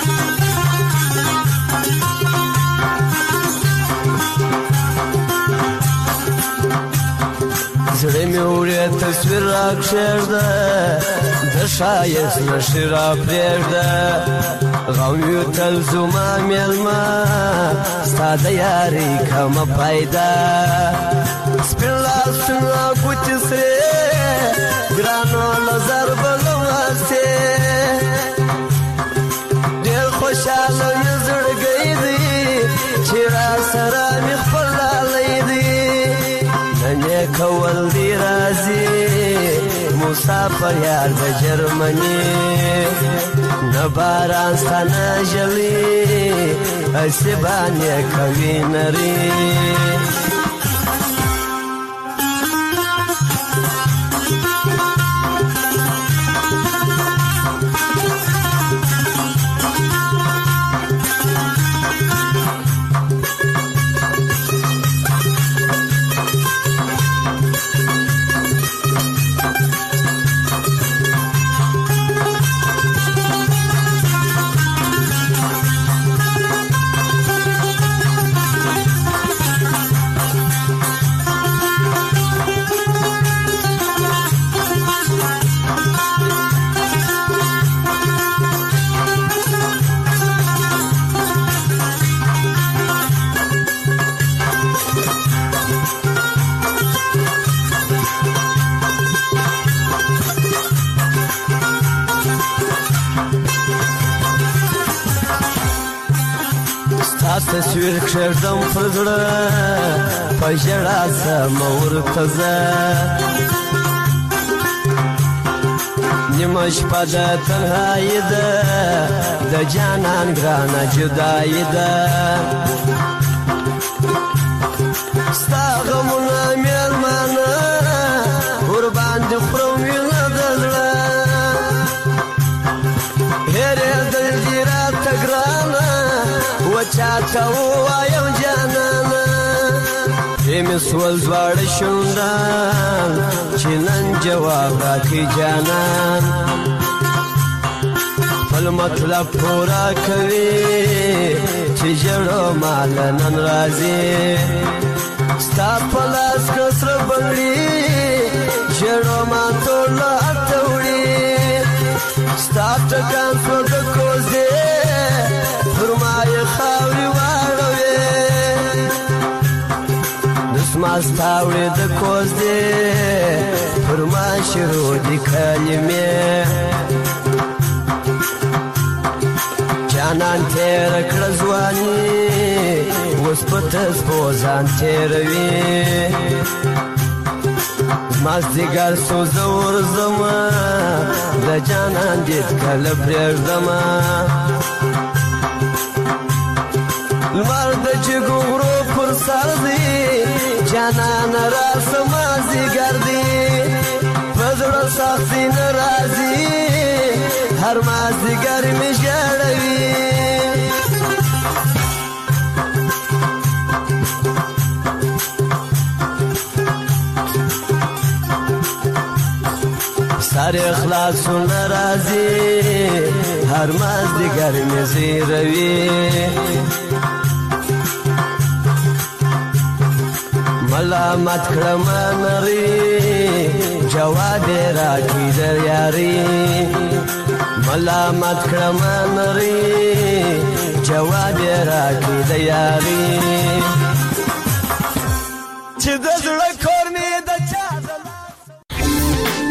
زړه مې وړې تصویر راکښېږده د ښایست نښې راپرېږده غم یو تل زما مېلمه ستا د یارۍ کمه پیدا سپین لاسونه ګوتې سرې ګرانو له ضربلو هسې ډېر خوشحاله مې زړګی دی چې را سره مې خپل لالی دی نن یې کول دی راځي مسافر یار د جرمني نه باران ستا نه ژړي هسې باندې کوي نري تصویر کښېږدم پر زړه په ژړا سم ورته زه نیمه شپه د تنهایي ده د جانان ګرانه جدایي ده ستا غمونه مېلمانه ورباندې خورم وینه د زړه هېرېدل دي راته ګرانه چاته ووایم جانانه مې سول دواړه شونډان چې نن جواب راکړي جانان خپل مطلب پورا کوي چې ژړو مال نن راځي ستا په لاس که سره بنګړي ژړو ما ټول اته وړي ستا ټکان شو د کوزې پر ما یې خاورې واړوې زما ستاوړې د کوز دې پر ما شروع دي کلمې جانان تیر کړه ځواني اوس په تسبو ځان تېروي مازدیګر سوزه ورځمه د جانان دید کله پرېږدمه لمر د جګو غرو پر سر دی جانان راسه مازدیګر دی په زړه سختي نه راځي هر مازدیګر مې ژړوي سر اخلاصونه راځي هر مازدیګر مې زیروي ملامت کړم نری جواب راکړي د یاري ملامت کړم نری جواب راکړي د یاري چې د زړه